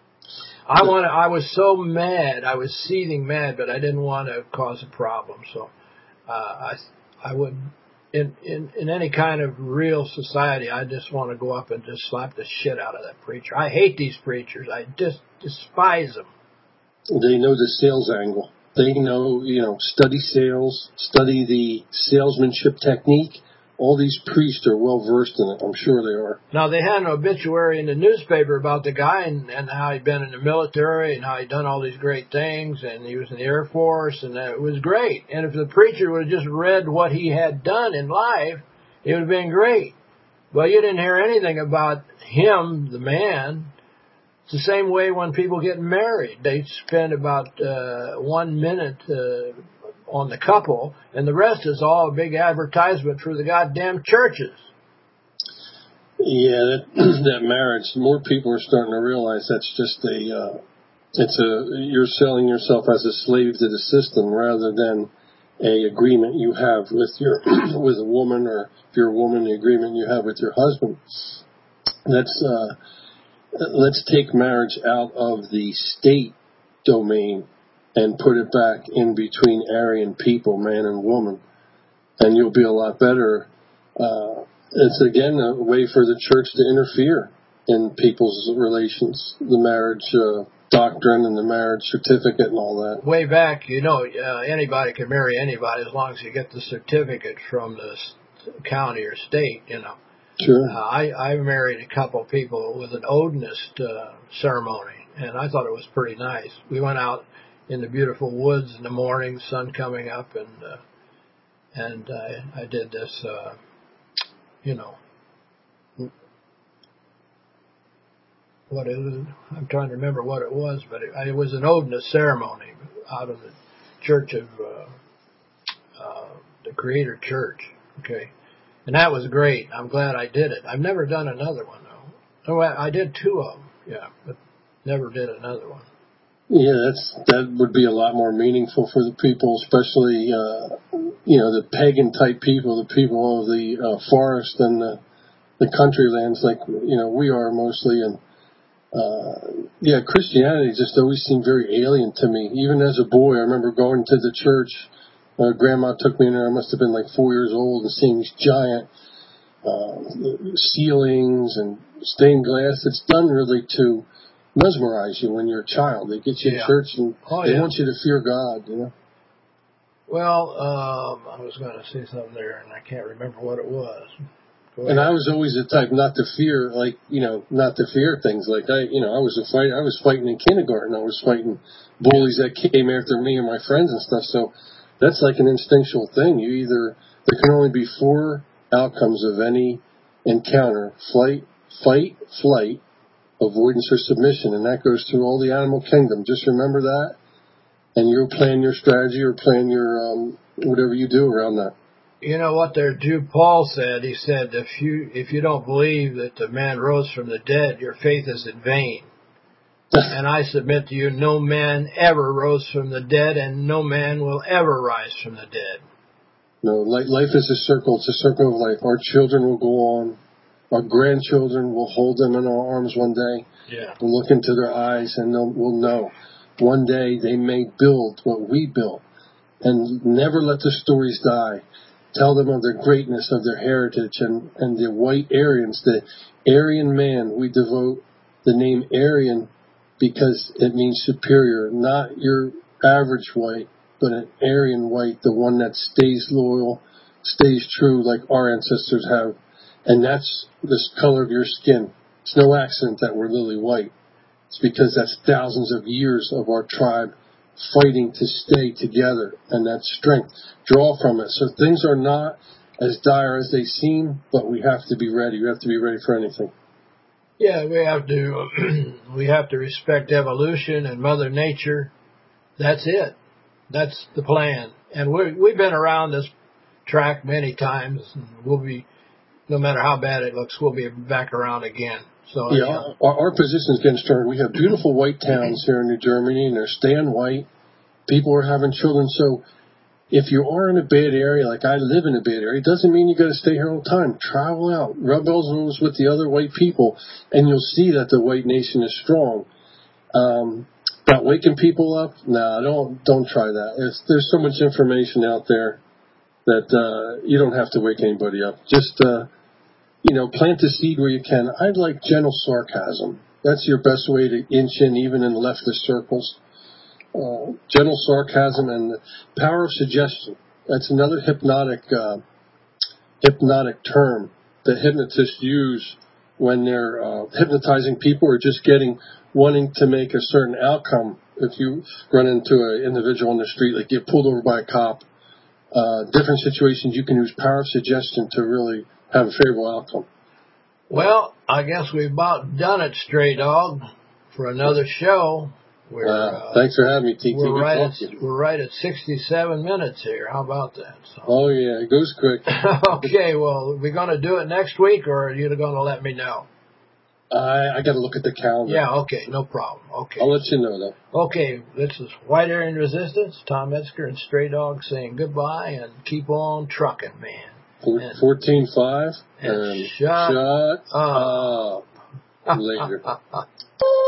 I want. I was so mad. I was seething mad, but I didn't want to cause a problem. So, uh, I, I would, in, in, in any kind of real society, I just want to go up and just slap the shit out of that preacher. I hate these preachers. I just despise them. They know the sales angle. They know, you know, study sales, study the salesmanship technique. All these priests are well versed in it. I'm sure they are. Now, they had an obituary in the newspaper about the guy and, and how he'd been in the military and how he'd done all these great things, and he was in the Air Force, and it was great. And if the preacher would have just read what he had done in life, it would have been great. Well, you didn't hear anything about him, the man. It's the same way when people get married. They spend about uh, one minute uh, on the couple, and the rest is all a big advertisement for the goddamn churches. Yeah, that that marriage, more people are starting to realize that's just a, uh, it's a, you're selling yourself as a slave to the system rather than a agreement you have with your, with a woman, or if you're a woman, the agreement you have with your husband. That's, uh, let's take marriage out of the state domain and put it back in between Aryan people, man and woman, and you'll be a lot better. Uh, it's, again, a way for the church to interfere in people's relations, the marriage uh, doctrine and the marriage certificate and all that. Way back, you know, uh, anybody can marry anybody as long as you get the certificate from the county or state, you know. Sure. Uh, I, I married a couple of people with an Odinist uh, ceremony, and I thought it was pretty nice. We went out in the beautiful woods in the morning, sun coming up, and uh, and I, I did this, uh, you know, what it was, I'm trying to remember what it was, but it, it was an Odinist ceremony out of the Church of uh, uh, the Creator Church, okay, and that was great. I'm glad I did it. I've never done another one though. Oh, I did two of them, yeah, but never did another one. Yeah, that's, that would be a lot more meaningful for the people, especially, uh, you know, the pagan type people, the people of the uh, forest and the, the country lands like, you know, we are mostly. And, uh, yeah, Christianity just always seemed very alien to me. Even as a boy, I remember going to the church. Uh, Grandma took me in there. I must have been like four years old, and seeing these giant uh, ceilings and stained glass. It's done really to mesmerize you when you're a child. They get you Yeah. in church and Oh, they yeah. want you to fear God, you know. Well, um, I was going to say something there, and I can't remember what it was. Go ahead. And I was always the type not to fear, like, you know, not to fear things. Like, I, you know, I was a fight. I was fighting in kindergarten. I was fighting bullies that came after me and my friends and stuff. So that's like an instinctual thing. You either, there can only be four outcomes of any encounter: flight, fight, flight, avoidance, or submission. And that goes through all the animal kingdom. Just remember that. And you'll plan your strategy or plan your, um, whatever you do around that. You know what there, Jew Paul said? He said, if you if you don't believe that the man rose from the dead, your faith is in vain. And I submit to you, no man ever rose from the dead, and no man will ever rise from the dead. No, life is a circle. It's a circle of life. Our children will go on. Our grandchildren will hold them in our arms one day. Yeah. We'll look into their eyes and they'll, we'll know. One day they may build what we built. And never let the stories die. Tell them of their greatness, of their heritage, and, and the white Aryans, the Aryan man. We devote the name Aryan because it means superior, not your average white, but an Aryan white, the one that stays loyal, stays true like our ancestors have. And that's the color of your skin. It's no accident that we're lily white. It's because that's thousands of years of our tribe fighting to stay together, and that strength. Draw from it. So things are not as dire as they seem, but we have to be ready. We have to be ready for anything. Yeah, we have to we have to respect evolution and Mother Nature. That's it. That's the plan. And we we've been around this track many times, and we'll be, no matter how bad it looks, we'll be back around again. So yeah, yeah. Our, our position is getting stronger. We have beautiful white towns here in New Germany, and they're staying white. People are having children. So if you are in a bad area, like I live in a bad area, it doesn't mean you got to stay here all the time. Travel out, rub elbows with the other white people, and you'll see that the white nation is strong. Um, about waking people up, nah, don't don't try that. It's, there's so much information out there that uh, you don't have to wake anybody up. Just uh, you know, plant the seed where you can. I'd like gentle sarcasm. That's your best way to inch in, even in leftist circles. Uh, gentle sarcasm and the power of suggestion. That's another hypnotic uh, hypnotic term that hypnotists use when they're uh, hypnotizing people or just getting wanting to make a certain outcome. If you run into an individual on the street, like get pulled over by a cop, uh, different situations, you can use power of suggestion to really have a favorable outcome. Well, I guess we've about done it, Stray Dog, for another show. We're, uh, uh, thanks for having me, T T. We're right, at, we're right at sixty-seven minutes here. How about that? So. Oh, yeah, it goes quick. Okay, well, are we going to do it next week, or are you going to let me know? I, I got to look at the calendar. Yeah, okay, no problem. Okay. I'll let you know, though. Okay, this is White Aryan Resistance, Tom Metzger and Stray Dog saying goodbye and keep on trucking, man. fourteen five and, and shut, shut up. up. Later.